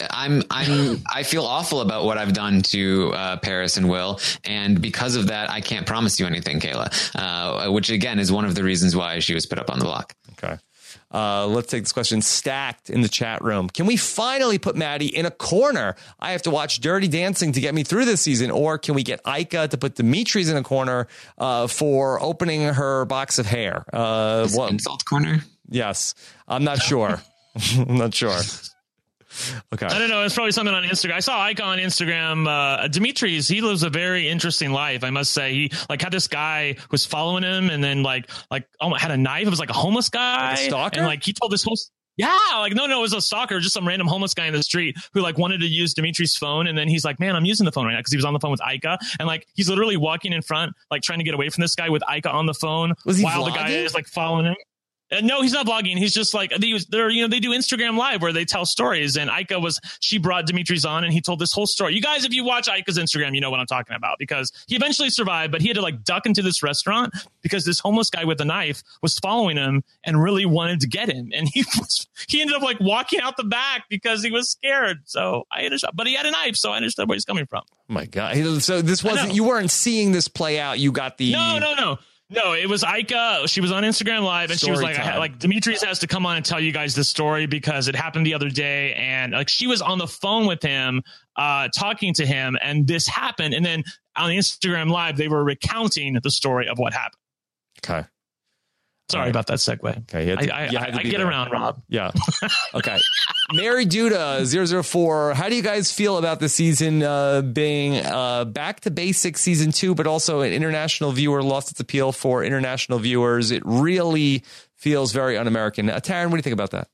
I feel awful about what I've done to Paris and Will. And because of that, I can't promise you anything, Kayla, which again is one of the reasons why she was put up on the block. Okay. Let's take this question. Stacked in the chat room. Can we finally put Maddie in a corner? I have to watch Dirty Dancing to get me through this season. Or can we get Ika to put Dimitri's in a corner for opening her box of hair? Insult corner? Yes. I'm not sure. I'm not sure. Okay. I don't know. It's probably something on Instagram. I saw Ika on Instagram. Dimitri's, he lives a very interesting life, I must say. He like had this guy who was following him and then like had a knife. It was like a homeless guy. Like a stalker? And like he told this whole... Yeah, like no, it was a stalker, just some random homeless guy in the street who like wanted to use Dimitri's phone, and then he's like, "Man, I'm using the phone right now," because he was on the phone with Ika, and like he's literally walking in front, like trying to get away from this guy with Ika on the phone while vlogging? The guy is like following him. No, he's not vlogging. He's just like they do Instagram Live where they tell stories. And she brought Dimitri's on, and he told this whole story. You guys, if you watch Ika's Instagram, you know what I'm talking about, because he eventually survived, but he had to like duck into this restaurant because this homeless guy with a knife was following him and really wanted to get him. And he ended up like walking out the back because he was scared. So but he had a knife, so I understood where he's coming from. Oh my God. So this wasn't, you weren't seeing this play out. You got the... No, it was Ika. She was on Instagram Live, and she was like, Dimitri's has to come on and tell you guys this story because it happened the other day. And like she was on the phone with him, talking to him, and this happened. And then on Instagram Live, they were recounting the story of what happened. Okay. Sorry about that segue. Okay, I get around, Rob. Yeah. Okay. Mary Duda 004. How do you guys feel about the season being back to basics season 2, but also an international viewer lost its appeal for international viewers? It really feels very un-American. Taryn, what do you think about that?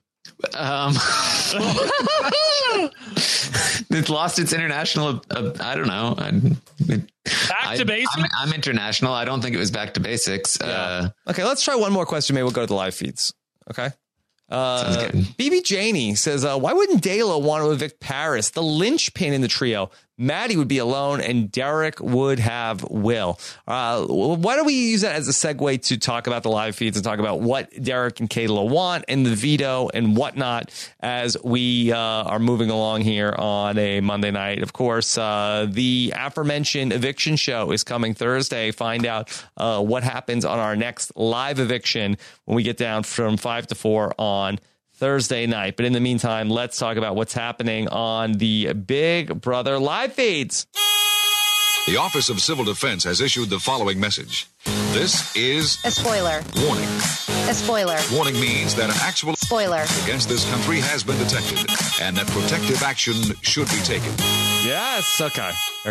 It lost its international. I don't know. Back to basics. I'm international. I don't think it was back to basics. Yeah. Okay, let's try one more question. Maybe we'll go to the live feeds. Okay. Sounds good. BB Janey says, why wouldn't Dela want to evict Paris, the linchpin in the trio? Maddie would be alone and Derek would have Will. Why don't we use that as a segue to talk about the live feeds and talk about what Derek and Kayla want and the veto and whatnot as we are moving along here on a Monday night. Of course, the aforementioned eviction show is coming Thursday. Find out what happens on our next live eviction when we get down from 5 to 4 on Thursday night. But in the meantime, let's talk about what's happening on the Big Brother live feeds. The Office of Civil Defense has issued the following message. This is a spoiler. Warning. A spoiler. Warning means that an actual spoiler against this country has been detected and that protective action should be taken. Yes. Okay.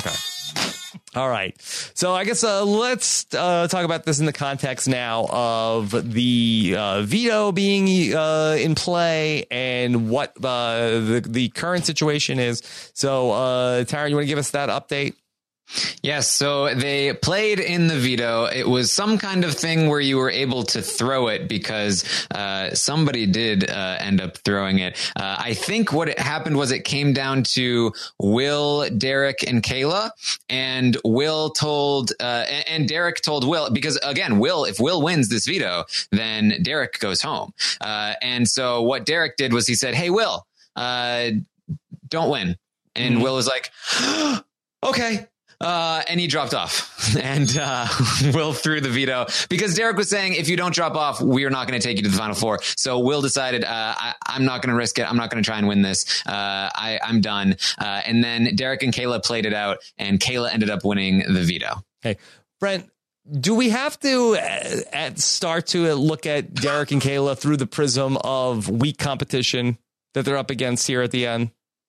All right. So I guess let's talk about this in the context now of the veto being in play and what the current situation is. So, Taryn, you want to give us that update? Yes, so they played in the veto. It was some kind of thing where you were able to throw it because somebody did end up throwing it. I think what happened was it came down to Will, Derek, and Kayla. And Will told, and Derek told Will, because again, if Will wins this veto, then Derek goes home. And so what Derek did was he said, "Hey, Will, don't win." And Will was like, "Okay." And he dropped off and Will threw the veto because Derek was saying, if you don't drop off, we are not going to take you to the final 4. So Will decided, I'm not going to risk it. I'm not going to try and win this. I'm done. And then Derek and Kayla played it out and Kayla ended up winning the veto. Hey, Brent, do we have to start to look at Derek and Kayla through the prism of weak competition that they're up against here at the end?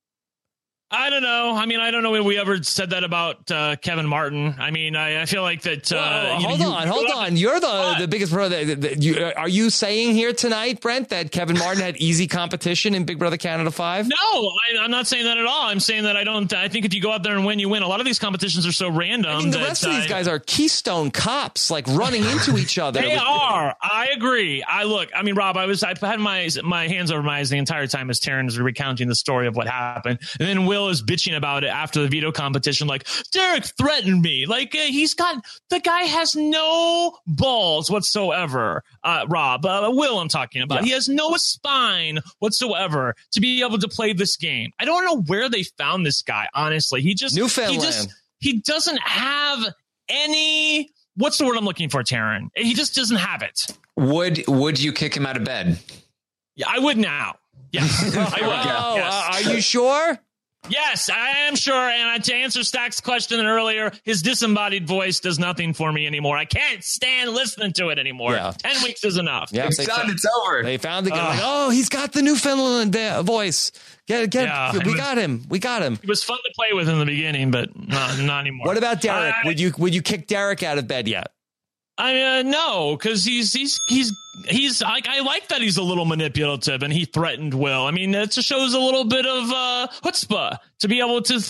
I don't know. I mean, I don't know if we ever said that about Kevin Martin. I mean, I feel like that. Hold on. You're the biggest brother. Are you saying here tonight, Brent, that Kevin Martin had easy competition in Big Brother Canada 5? No, I'm not saying that at all. I'm saying that I think if you go out there and win, you win. A lot of these competitions are so random. I mean, the rest of these guys are Keystone cops, like running into each other. They are. I agree. Rob, I had my hands over my eyes the entire time as Taryn was recounting the story of what happened. And then Will is bitching about it after the veto competition, like, Derek threatened me. Like, the guy has no balls whatsoever. Rob, Will, I'm talking about. Yeah. He has no spine whatsoever to be able to play this game. I don't know where they found this guy, honestly. Newfoundland. He doesn't have any, what's the word I'm looking for, Taryn? He just doesn't have it. Would you kick him out of bed? Yeah, I would now. Yes. I would. Yes. Are you sure? Yes, I am sure. And to answer Stack's question earlier, his disembodied voice does nothing for me anymore. I can't stand listening to it anymore. Yeah. 10 weeks is enough. Yeah, It's done. It's over. They found the guy. Like, oh, he's got the Newfoundland voice. We got him. We got him. It was fun to play with in the beginning, but not anymore. What about Derek? Would you kick Derek out of bed yet? No, because he's like, I like that he's a little manipulative and he threatened Will. I mean, it just shows a little bit of chutzpah to be able to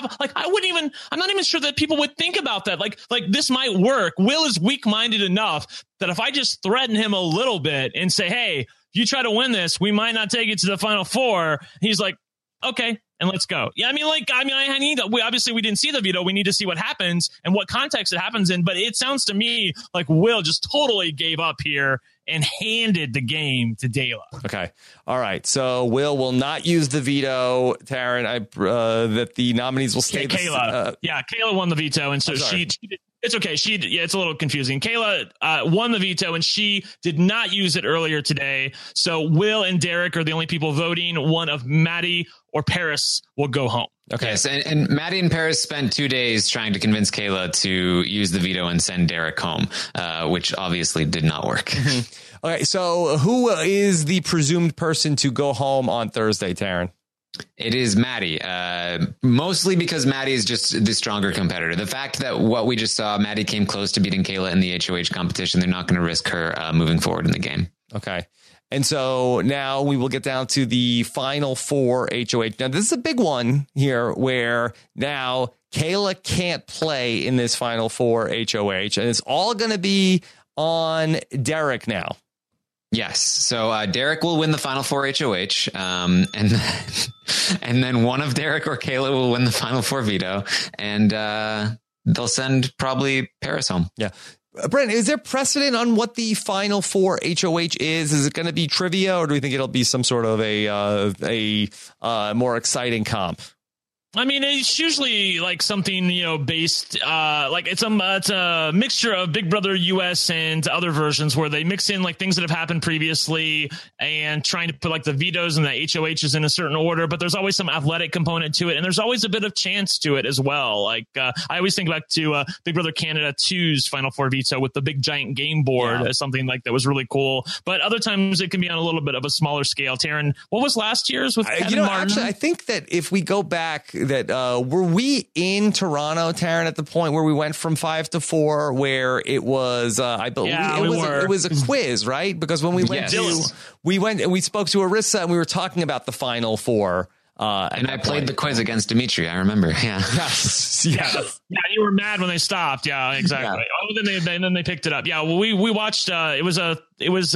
I'm not even sure that people would think about that. Like this might work. Will is weak-minded enough that if I just threaten him a little bit and say, hey, if you try to win this, we might not take it to the Final Four. He's like, okay. And let's go. Yeah, I need. Obviously, we didn't see the veto. We need to see what happens and what context it happens in. But it sounds to me like Will just totally gave up here and handed the game to Dela. Okay. All right. So Will not use the veto, Taryn. That the nominees will stay. Kayla. Kayla won the veto, and so she did. It's okay. It's a little confusing. Kayla won the veto, and she did not use it earlier today. So Will and Derek are the only people voting. One of Maddie or Paris will go home. Okay. Yes, and Maddie and Paris spent 2 days trying to convince Kayla to use the veto and send Derek home, which obviously did not work. Okay, so who is the presumed person to go home on Thursday, Taryn? It is Maddie, mostly because Maddie is just the stronger competitor. The fact that what we just saw, Maddie came close to beating Kayla in the HOH competition, they're not going to risk her moving forward in the game. Okay. And so now we will get down to the Final Four HOH. Now, this is a big one here where now Kayla can't play in this Final Four HOH, and it's all going to be on Derek now. Yes. So Derek will win the Final Four HOH, and then one of Derek or Kayla will win the Final Four veto, and they'll send probably Paris home. Yeah. Brent, is there precedent on what the Final Four HOH is? Is it going to be trivia, or do we think it'll be some sort of a more exciting comp? I mean, it's usually like something, based, like it's a mixture of Big Brother US and other versions where they mix in like things that have happened previously and trying to put like the vetoes and the HOHs in a certain order. But there's always some athletic component to it. And there's always a bit of chance to it as well. Like I always think back to Big Brother Canada 2's Final Four veto with the big giant game board as something like that was really cool. But other times it can be on a little bit of a smaller scale. Taryn, what was last year's with Kevin Martin? Actually, I think that if we go back, that were we in Toronto, Taryn, at the point where we went from 5 to 4, where it was I believe it was a quiz, right? Because when we went we went and we spoke to Arissa and we were talking about the Final Four. And I played the quiz against Dimitri. I remember. Yeah. Yes. Yeah. You were mad when they stopped. Yeah, exactly. Yeah. Oh, then they picked it up. Yeah. Well, we watched. I remember it was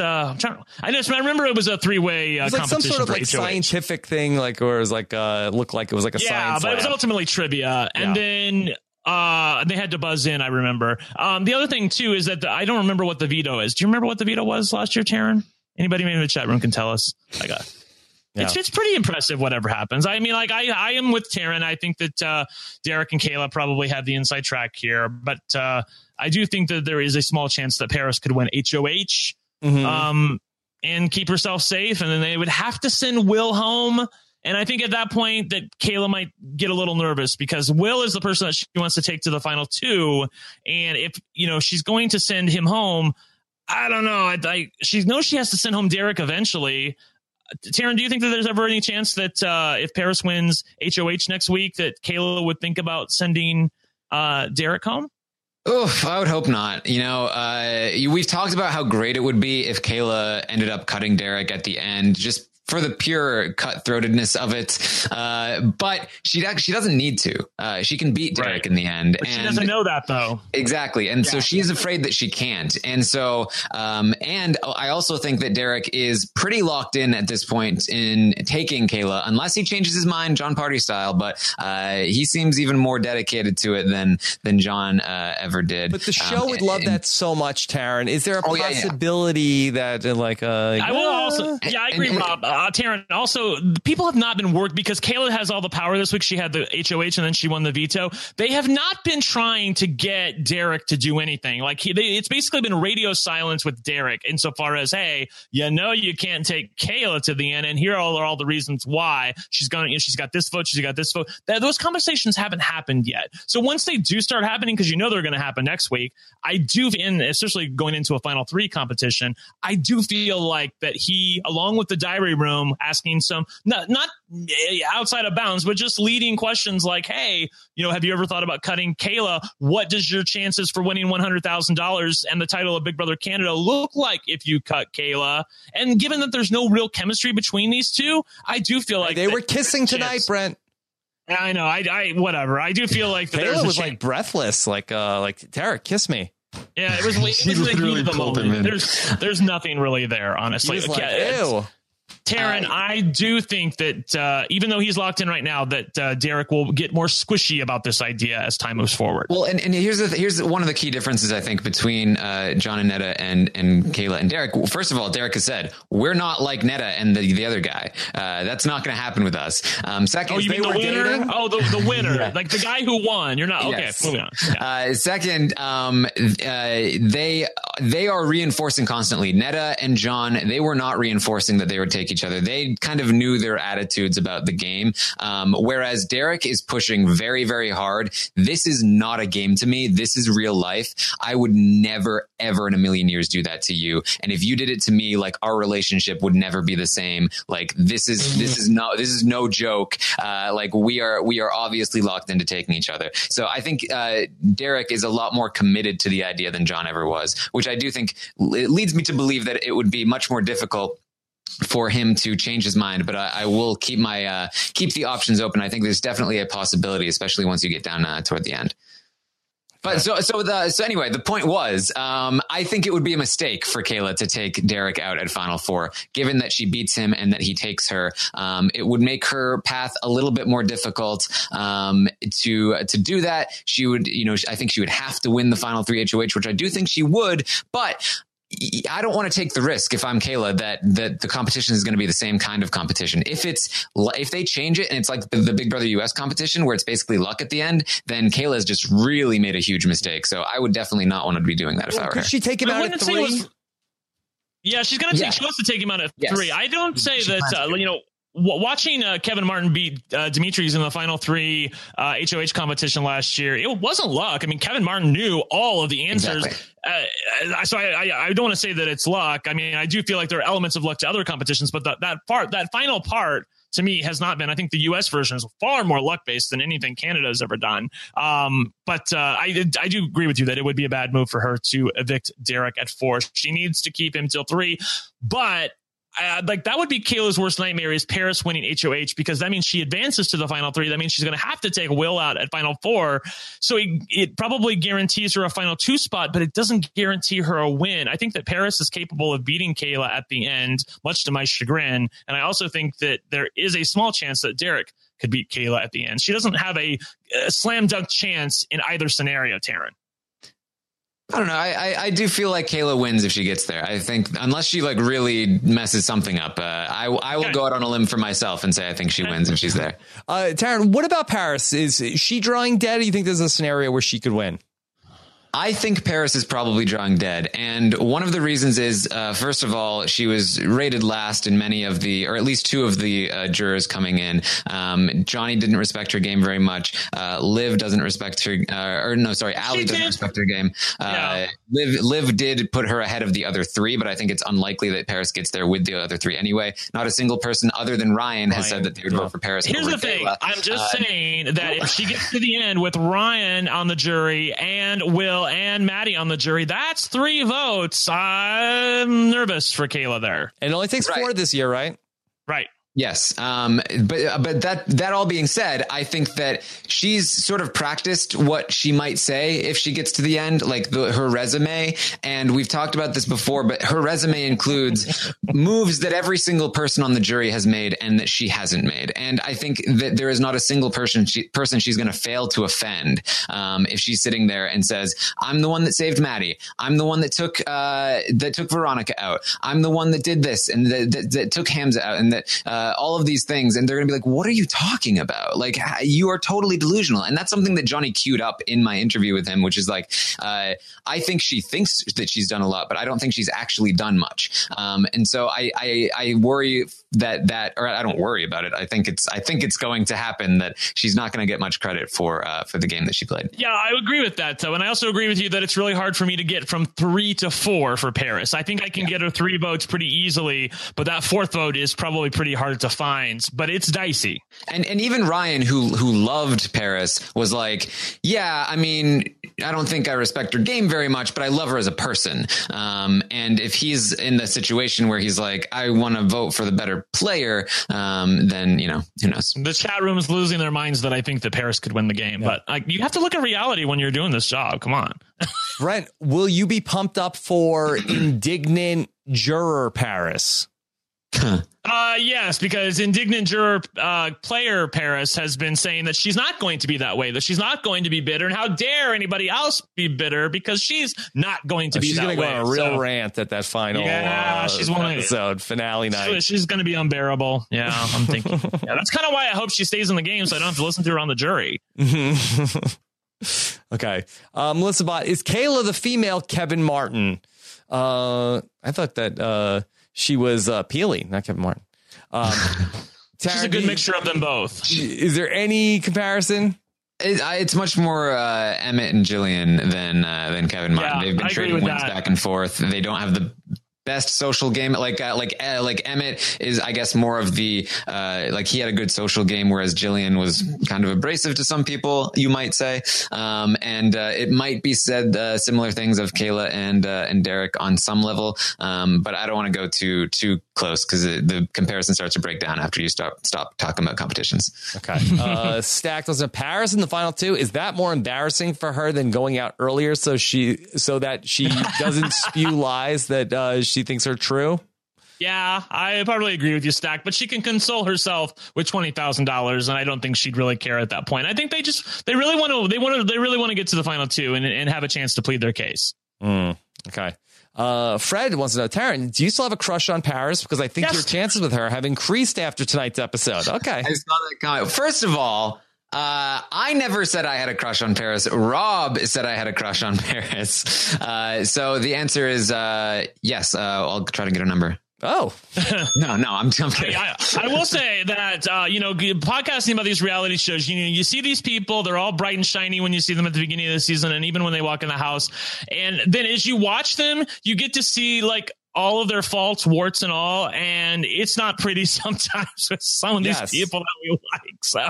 a 3-way it was like some sort of like scientific thing, like, or it was like looked like it was like a science. Yeah, but it was ultimately trivia, and then they had to buzz in. I remember. The other thing too is that I don't remember what the veto is. Do you remember what the veto was last year, Taryn? Anybody maybe in the chat room can tell us. Yeah. It's pretty impressive whatever happens. I mean, like I am with Taryn. I think that Derek and Kayla probably have the inside track here, but I do think that there is a small chance that Paris could win HOH and keep herself safe, and then they would have to send Will home. And I think at that point that Kayla might get a little nervous because Will is the person that she wants to take to the final two, and if she's going to send him home, I don't know. She knows she has to send home Derek eventually. Taryn, do you think that there's ever any chance that if Paris wins HOH next week, that Kayla would think about sending Derek home? Oh, I would hope not. We've talked about how great it would be if Kayla ended up cutting Derek at the end, just for the pure cutthroatedness of it. But she doesn't need to. She can beat Derek in the end. But she doesn't know that, though. Exactly. And so she's afraid that she can't. And so, and I also think that Derek is pretty locked in at this point in taking Kayla, unless he changes his mind, John Party style. But he seems even more dedicated to it than John ever did. But the show would love that so much, Taryn. Is there a possibility that I will also, I agree, Rob. Taryn, also, people have not been worked because Kayla has all the power this week. She had the HOH and then she won the veto. They have not been trying to get Derek to do anything. Like it's basically been radio silence with Derek insofar as, hey, you can't take Kayla to the end, and here are all the reasons why. She's going. She's got this vote. She's got this vote. Those conversations haven't happened yet. So once they do start happening, because they're going to happen next week, I do, and especially going into a Final 3 competition, I do feel like that he, along with the diary room, asking some not outside of bounds, but just leading questions like, hey, have you ever thought about cutting Kayla? What does your chances for winning $100,000 and the title of Big Brother Canada look like if you cut Kayla? And given that there's no real chemistry between these two, I do feel like they were kissing tonight, Brent. I know. I whatever. I do feel like that Kayla was like breathless, like Derek, kiss me. Yeah, it was literally the moment. There's nothing really there, honestly. He was like, ew. Taryn, I do think that even though he's locked in right now, that Derek will get more squishy about this idea as time moves forward. Well, and here's one of the key differences, I think, between John and Neda and Kayla and Derek. First of all, Derek has said, we're not like Neda and the other guy. That's not going to happen with us. Second, you mean the winner? Dating? Oh, the winner, yeah. Like the guy who won. You're not. Okay, yes. Moving on. Yeah. Second, they are reinforcing constantly. Neda and John, they were not reinforcing that they would take each other. They kind of knew their attitudes about the game. Whereas Derek is pushing very, very hard. This is not a game to me. This is real life. I would never, ever in a million years do that to you. And if you did it to me, like our relationship would never be the same. Like this is no joke. Like we are obviously locked into taking each other. So I think Derek is a lot more committed to the idea than John ever was, which I do think it leads me to believe that it would be much more difficult for him to change his mind, but I will keep the options open. I think there's definitely a possibility, especially once you get down toward the end. But so anyway, the point was, I think it would be a mistake for Kayla to take Derek out at Final Four, given that she beats him and that he takes her. It would make her path a little bit more difficult to do that. She would, I think she would have to win the Final 3 HOH, which I do think she would, but I don't want to take the risk if I'm Kayla that the competition is going to be the same kind of competition. If they change it and it's like the Big Brother US competition where it's basically luck at the end, then Kayla has just really made a huge mistake. So I would definitely not want to be doing that if I were her. Could she take him out at 3? Yeah, she wants to take him out at 3. I don't say that, watching Kevin Martin beat Dimitris in the Final 3 HOH competition last year, it wasn't luck. I mean, Kevin Martin knew all of the answers. Exactly. So I don't want to say that it's luck. I mean, I do feel like there are elements of luck to other competitions, but that final part to me has not been. I think the U.S. version is far more luck based than anything Canada has ever done. But I do agree with you that it would be a bad move for her to evict Derek at 4. She needs to keep him till 3, but that would be Kayla's worst nightmare is Paris winning HOH, because that means she advances to the Final 3. That means she's going to have to take Will out at Final 4. So it probably guarantees her a Final 2 spot, but it doesn't guarantee her a win. I think that Paris is capable of beating Kayla at the end, much to my chagrin. And I also think that there is a small chance that Derek could beat Kayla at the end. She doesn't have a slam dunk chance in either scenario, Taryn. I don't know. I do feel like Kayla wins if she gets there. I think unless she really messes something up, I will go out on a limb for myself and say I think she wins if she's there. Taryn, what about Paris? Is she drawing dead? Or do you think there's a scenario where she could win? I think Paris is probably drawing dead. And one of the reasons is, first of all, she was rated last in many of or at least 2 of the jurors coming in. Johnny didn't respect her game very much. Liv doesn't respect her, Ali doesn't respect her game. Liv did put her ahead of the other 3, but I think it's unlikely that Paris gets there with the other 3 anyway. Not a single person other than Ryan has said that they would vote for Paris. Here's the thing. I'm just saying that if she gets to the end with Ryan on the jury and Will and Maddie on the jury, that's 3 votes. I'm nervous for Kayla there. And it only takes 4 this year, right? Right. Yes. But that all being said, I think that she's sort of practiced what she might say if she gets to the end, like her resume. And we've talked about this before, but her resume includes moves that every single person on the jury has made and that she hasn't made. And I think that there is not a single person she's going to fail to offend. If she's sitting there and says, I'm the one that saved Maddie. I'm the one that took Veronica out. I'm the one that did this and that took Hamza out and that, all of these things, and they're going to be like, what are you talking about? Like, you are totally delusional. And that's something that Johnny queued up in my interview with him, which is like, I think she thinks that she's done a lot, but I don't think she's actually done much. And so I worry that, or I don't worry about it. I think it's going to happen that she's not going to get much credit for the game that she played. Yeah, I agree with that, though. And I also agree with you that it's really hard for me to get from 3 to 4 for Paris. I think I can get her 3 votes pretty easily, but that 4th vote is probably pretty hard to find, but it's dicey. And even Ryan, who loved Paris, was like, yeah, I mean, I don't think I respect her game very much, but I love her as a person. And if he's in the situation where he's like, I want to vote for the better player, then, who knows? The chat room is losing their minds that I think that Paris could win the game, but you have to look at reality when you're doing this job. Come on. Brent, will you be pumped up for indignant juror Paris? Yes, because indignant juror player Paris has been saying that she's not going to be that way, that she's not going to be bitter, and how dare anybody else be bitter because she's not going to be that way. She's going to go on a real rant at that final episode, finale night. She's going to be unbearable. Yeah, I'm thinking. Yeah, that's kind of why I hope she stays in the game so I don't have to listen to her on the jury. Okay. Melissa Bott, is Kayla the female Kevin Martin? I thought that she was Peely, not Kevin Martin. She's a good mixture of them both. Is there any comparison? It's much more Emmett and Jillian than Kevin Martin. They've been trading wins back and forth. They don't have the best social game. Like Emmett is, I guess, more of the he had a good social game, whereas Jillian was kind of abrasive to some people, you might say. And it might be said similar things of Kayla and Derek on some level, but I don't want to go too close because the comparison starts to break down after you stop talking about competitions. Okay. Stacked was in Paris in the final 2. Is that more embarrassing for her than going out earlier so that she doesn't spew lies that she thinks are true? Yeah, I probably agree with you, Stack, but she can console herself with $20,000, and I don't think she'd really care at that point. I think they really want to get to the final 2 and have a chance to plead their case. Okay. Fred wants to know, Taryn, do you still have a crush on Paris? Because I think your chances with her have increased after tonight's episode. Okay. I saw that comment. First of all, I never said I had a crush on Paris. Rob said I had a crush on Paris. So the answer is yes. I'll try to get a number. Oh, no, I'm kidding. I will say that, podcasting about these reality shows, you see these people, they're all bright and shiny when you see them at the beginning of the season and even when they walk in the house. And then as you watch them, you get to see like all of their faults, warts and all, and it's not pretty sometimes with some of these people that we like. So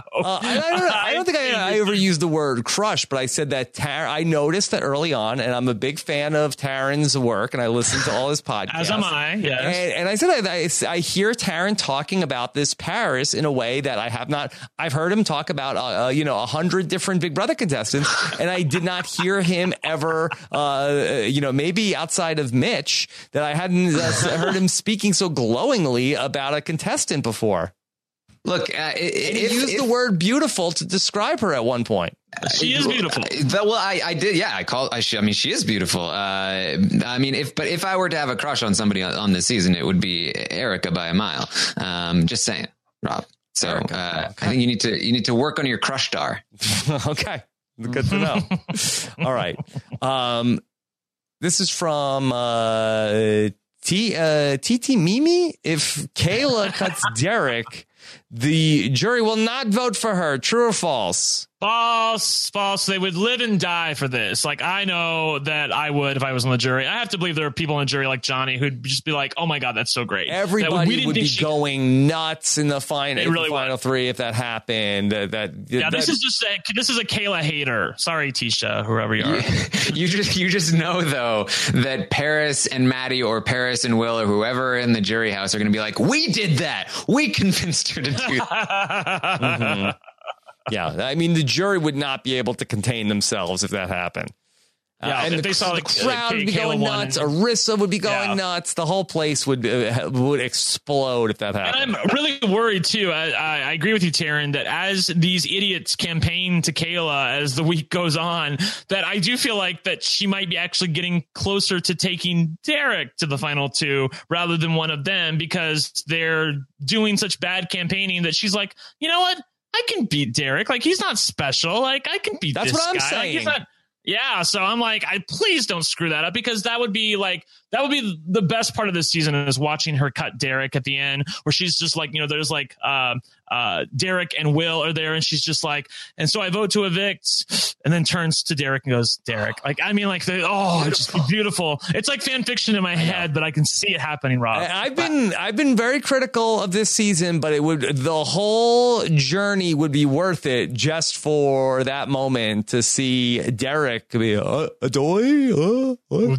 I don't think I ever used the word crush, but I said that I noticed that early on, and I'm a big fan of Taryn's work, and I listen to all his podcasts. As am I, yes. And I said I hear Taryn talking about this Paris in a way that I have not. I've heard him talk about 100 different Big Brother contestants, and I did not hear him ever. Maybe outside of Mitch, that I hadn't heard him speaking so glowingly about a contestant before. Look, he used the word beautiful to describe her at one point. She is beautiful. Well, I did. Yeah, she is beautiful. If I were to have a crush on somebody on this season, it would be Erica by a mile. Just saying, Rob. So okay. I think you need to work on your crush star. Okay, good to know. All right. This is from TT Mimi. If Kayla cuts Derek, The jury will not vote for her. True or false? False. They would live and die for this. Like, I know that I would if I was on the jury. I have to believe there are people on the jury like Johnny who'd just be like, oh my God, that's so great. Everybody would be going nuts in the final, really three if that happened. This is a Kayla hater. Sorry, Tisha, whoever you are. You just know, though, that Paris and Maddie or Paris and Will or whoever in the jury house are going to be like, we did that. We convinced her to do that. Mm-hmm. Yeah, I mean, the jury would not be able to contain themselves if that happened. Yeah, and if they saw the crowd would be going nuts. Arissa would be going nuts. The whole place would explode if that happened. And I'm really worried too. I agree with you, Taryn, that as these idiots campaign to Kayla as the week goes on, that I do feel like that she might be actually getting closer to taking Derek to the final two rather than one of them, because they're doing such bad campaigning that she's like, you know what? I can beat Derek. Like, he's not special. Like, I can beat this guy. That's what I'm saying. Yeah, so I'm like, please don't screw that up, because that would be the best part of this season is watching her cut Derek at the end, where she's just like, there's like Derek and Will are there, and she's just like, and so I vote to evict, and then turns to Derek and goes, Derek. Like, I mean, like, it's just beautiful. It's like fan fiction in my head, but I can see it happening, Rob. I've been very critical of this season, but the whole journey would be worth it just for that moment to see Derek be Adoy.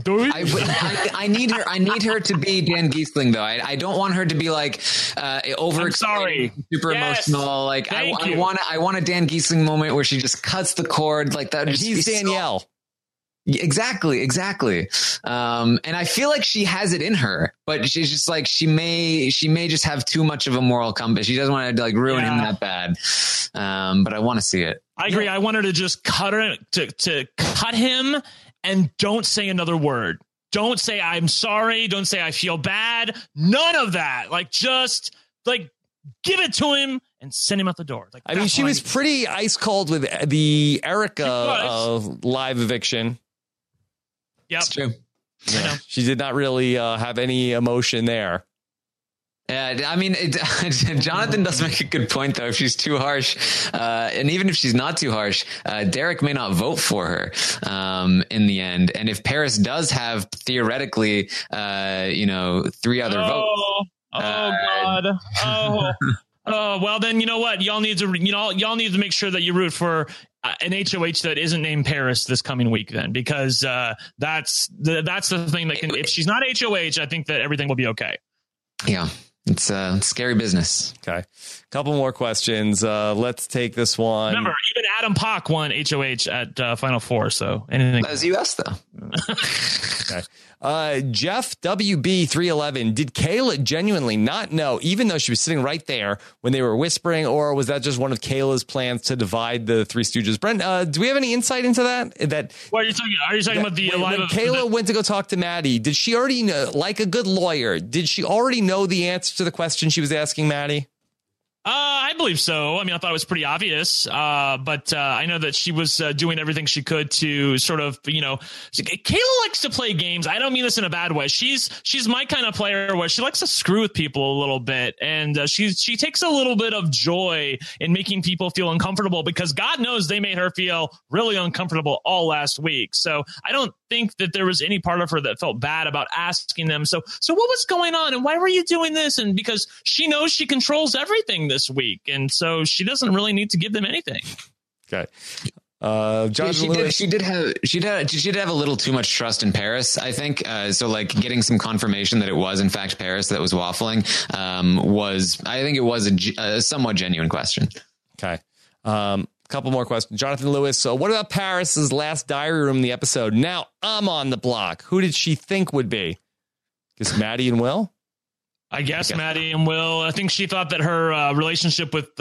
I need her to be Dan Giesling, though. I don't want her to be like over super emotional. Like, I want a Dan Giesling moment where she just cuts the cord like that. He's Danielle. So, exactly. And I feel like she has it in her, but she's just like, she may just have too much of a moral compass. She doesn't want to like ruin him that bad. But I want to see it. I agree. I want her to just cut him and don't say another word. Don't say I'm sorry. Don't say I feel bad. None of that. Like, just like give it to him and send him out the door. Like, I mean, she was pretty ice cold with the Erica live eviction. Yep. It's true. Yeah. She did not really have any emotion there. Yeah, I mean, Jonathan does make a good point, though. If she's too harsh, and even if she's not too harsh, Derek may not vote for her in the end. And if Paris does have theoretically, 3 other votes. God. Oh, well, then, you know what? Y'all need to make sure that you root for an HOH that isn't named Paris this coming week, then, because that's the thing that can. If she's not HOH, I think that everything will be okay. Yeah. It's scary business. Okay. Couple more questions. Let's take this one. Remember, even Adam Pock won HOH at Final Four. So anything. That was US, though. Okay. Jeff WB311. Did Kayla genuinely not know, even though she was sitting right there when they were whispering, or was that just one of Kayla's plans to divide the Three Stooges? Brent, do we have any insight into that? What are you talking about? The live when Kayla went to go talk to Maddie, did she already know, like a good lawyer, did she already know the answer to the question she was asking Maddie? I believe so. I mean, I thought it was pretty obvious, but I know that she was doing everything she could to sort of, Kayla likes to play games. I don't mean this in a bad way. She's my kind of player where she likes to screw with people a little bit, and she takes a little bit of joy in making people feel uncomfortable, because God knows they made her feel really uncomfortable all last week. So I don't think that there was any part of her that felt bad about asking them. So what was going on, and why were you doing this? And because she knows she controls everything this week, and so she doesn't really need to give them anything. Okay. She did have a little too much trust in Paris, I think. So like getting some confirmation that it was in fact Paris that was waffling was a somewhat genuine question. Okay. Couple more questions. Jonathan Lewis. So what about Paris's last diary room in the episode? Now I'm on the block. Who did she think would be? Guess Maddie and Will? I guess Maddie and Will. I think she thought that her relationship with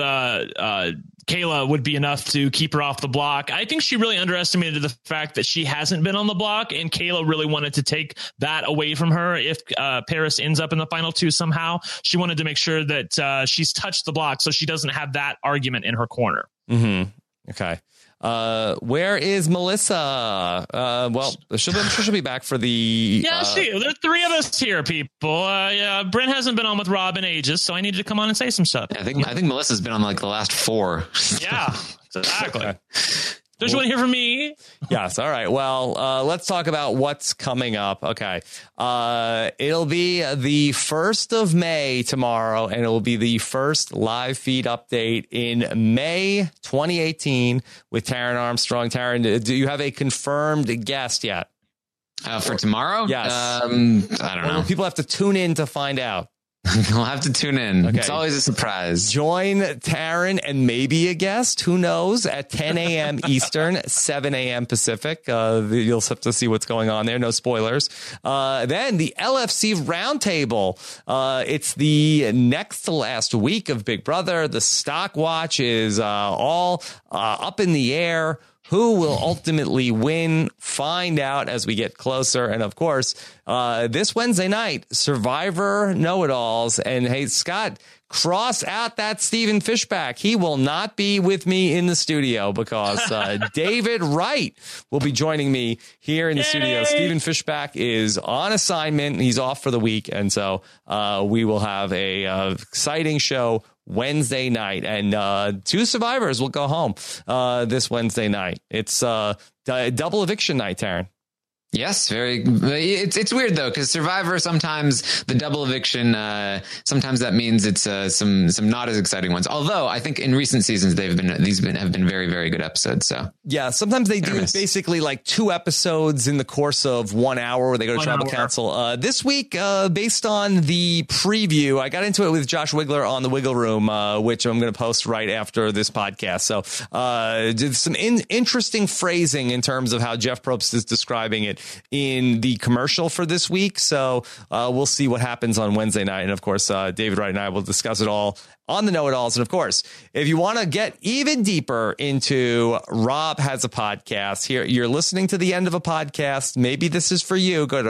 Kayla would be enough to keep her off the block. I think she really underestimated the fact that she hasn't been on the block, and Kayla really wanted to take that away from her. If Paris ends up in the final two somehow, she wanted to make sure that she's touched the block so she doesn't have that argument in her corner. Mm-hmm. Okay. Where is Melissa? Well, I'm sure she'll be back for the. Yeah, there's three of us here, people. Yeah, Brent hasn't been on with Rob in ages, so I needed to come on and say some stuff. I think Melissa's been on like the last 4. Yeah, exactly. Don't you want to hear from me? Yes. All right. Well, let's talk about what's coming up. Okay. It'll be the 1st of May tomorrow, and it will be the first live feed update in May 2018 with Taran Armstrong. Taran, do you have a confirmed guest yet? For tomorrow? Yes. I don't know. People have to tune in to find out. We'll have to tune in. Okay. It's always a surprise. Join Taran and maybe a guest, who knows, at 10 a.m. Eastern, 7 a.m. Pacific. You'll have to see what's going on there. No spoilers. Then the LFC Roundtable. It's the next to last week of Big Brother. The stock watch is all up in the air. Who will ultimately win? Find out as we get closer. And of course, this Wednesday night, Survivor Know-It-Alls. And hey, Scott, cross out that Stephen Fishbach. He will not be with me in the studio because David Wright will be joining me here in the studio. Stephen Fishbach is on assignment. He's off for the week. And so we will have a exciting show Wednesday night, and 2 survivors will go home this Wednesday night. It's double eviction night, Taran. Yes, it's weird though, because Survivor, sometimes the double eviction, sometimes that means it's some not as exciting ones. Although I think in recent seasons these have been very, very good episodes. So yeah, sometimes they do basically like 2 episodes in the course of 1 hour where they go to tribal council. This week, based on the preview, I got into it with Josh Wigler on the Wiggle Room, which I'm going to post right after this podcast. So did some interesting phrasing in terms of how Jeff Probst is describing it in the commercial for this week. So we'll see what happens on Wednesday night. And of course, David Wright and I will discuss it all on the Know-It-Alls. And of course, if you want to get even deeper into Rob Has a Podcast, here you're listening to the end of a podcast. Maybe this is for you. Go to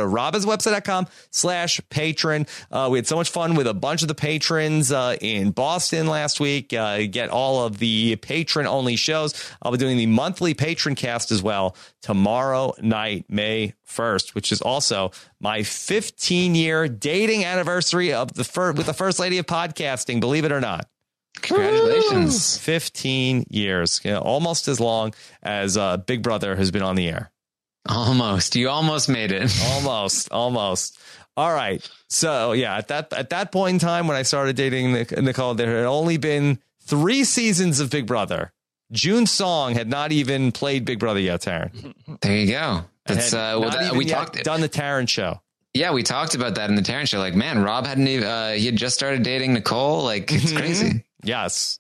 robhasawebsite.com/patron. We had so much fun with a bunch of the patrons in Boston last week. Get all of the patron only shows. I'll be doing the monthly patron cast as well tomorrow night, May 1st, which is also my 15-year dating anniversary with the First Lady of Podcasting, believe it or not. Congratulations. 15 years, almost as long as Big Brother has been on the air. Almost. You almost made it. Almost. All right. So yeah, at that point in time when I started dating Nicole, there had only been 3 seasons of Big Brother. June Song had not even played Big Brother yet, Taran. There you go. That's we talked done the Taran show. Yeah, we talked about that in the Taran show. Like, man, Rob hadn't even he had just started dating Nicole. Like, it's crazy. Yes.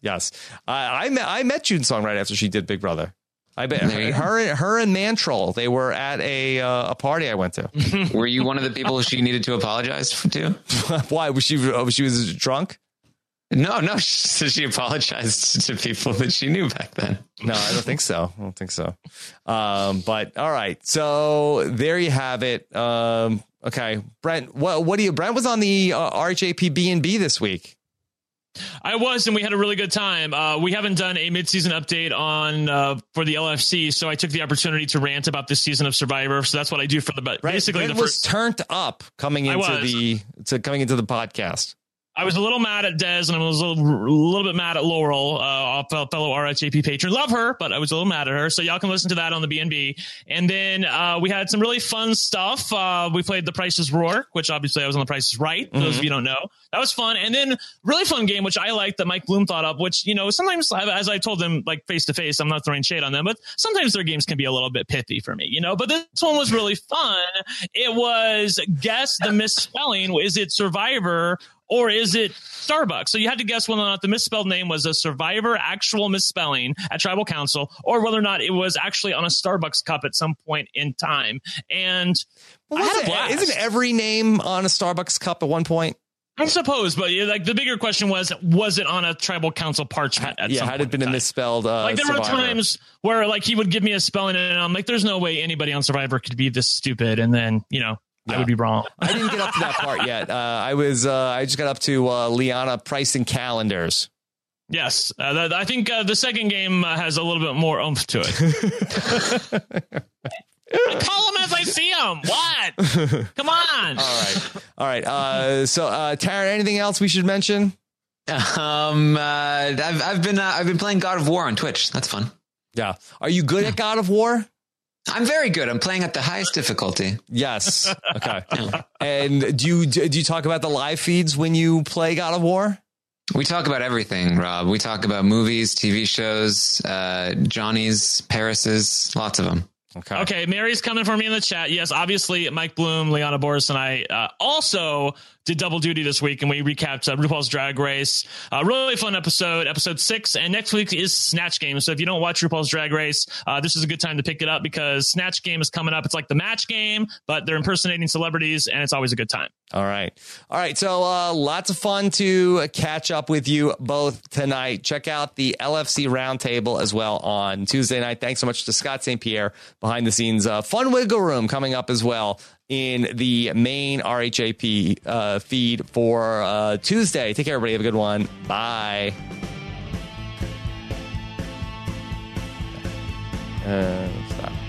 I met June Song right after she did Big Brother. I bet her and Mantrol, they were at a party I went to. Were you one of the people she needed to apologize to? Why was she was drunk? No. She apologized to people that she knew back then. No, I don't think so. But all right. So there you have it. Okay. Brent, what do you, Brent was on the RHAP B&B this week. I was, and we had a really good time. We haven't done a mid-season update on for the LFC, so I took the opportunity to rant about this season of Survivor. So that's what I do for basically. It was turned up coming into the podcast. I was a little mad at Des, and I was a little bit mad at Laurel, fellow RHAP patron. Love her, but I was a little mad at her. So y'all can listen to that on the B&B. And then we had some really fun stuff. We played The Price is Rourke, which obviously I was on The Price is Right. For those of you who don't know, that was fun. And then really fun game, which I liked that Mike Bloom thought up, which, sometimes as I told them, like face to face, I'm not throwing shade on them, but sometimes their games can be a little bit pithy for me, but this one was really fun. It was guess the misspelling. Is it Survivor or is it Starbucks? So you had to guess whether or not the misspelled name was a Survivor actual misspelling at Tribal Council, or whether or not it was actually on a Starbucks cup at some point in time. And I had a blast. Isn't every name on a Starbucks cup at one point? I suppose, but like the bigger question was it on a Tribal Council parchment? Had it been a misspelled? Like there were times where like he would give me a spelling and I'm like, there's no way anybody on Survivor could be this stupid. And then, I would be wrong. I didn't get up to that part yet. I just got up to Liana pricing calendars. Yes, I think the second game has a little bit more oomph to it. I call them as I see them. What? Come on. All right. So, Taryn, anything else we should mention? I've been playing God of War on Twitch. That's fun. Yeah. Are you good at God of War? I'm very good. I'm playing at the highest difficulty. Yes. Okay. And do you talk about the live feeds when you play God of War? We talk about everything, Rob. We talk about movies, TV shows, Johnny's, Paris's, lots of them. Okay. Mary's coming for me in the chat. Yes, obviously, Mike Bloom, Liana Boris, and I also did double duty this week, and we recapped RuPaul's Drag Race. Really fun episode 6, and next week is Snatch Game. So if you don't watch RuPaul's Drag Race, this is a good time to pick it up because Snatch Game is coming up. It's like the match game, but they're impersonating celebrities, and it's always a good time. All right. So lots of fun to catch up with you both tonight. Check out the LFC Roundtable as well on Tuesday night. Thanks so much to Scott St. Pierre behind the scenes. Fun Wiggle Room coming up as well in the main RHAP feed for Tuesday. Take care, everybody. Have a good one. Bye. Stop.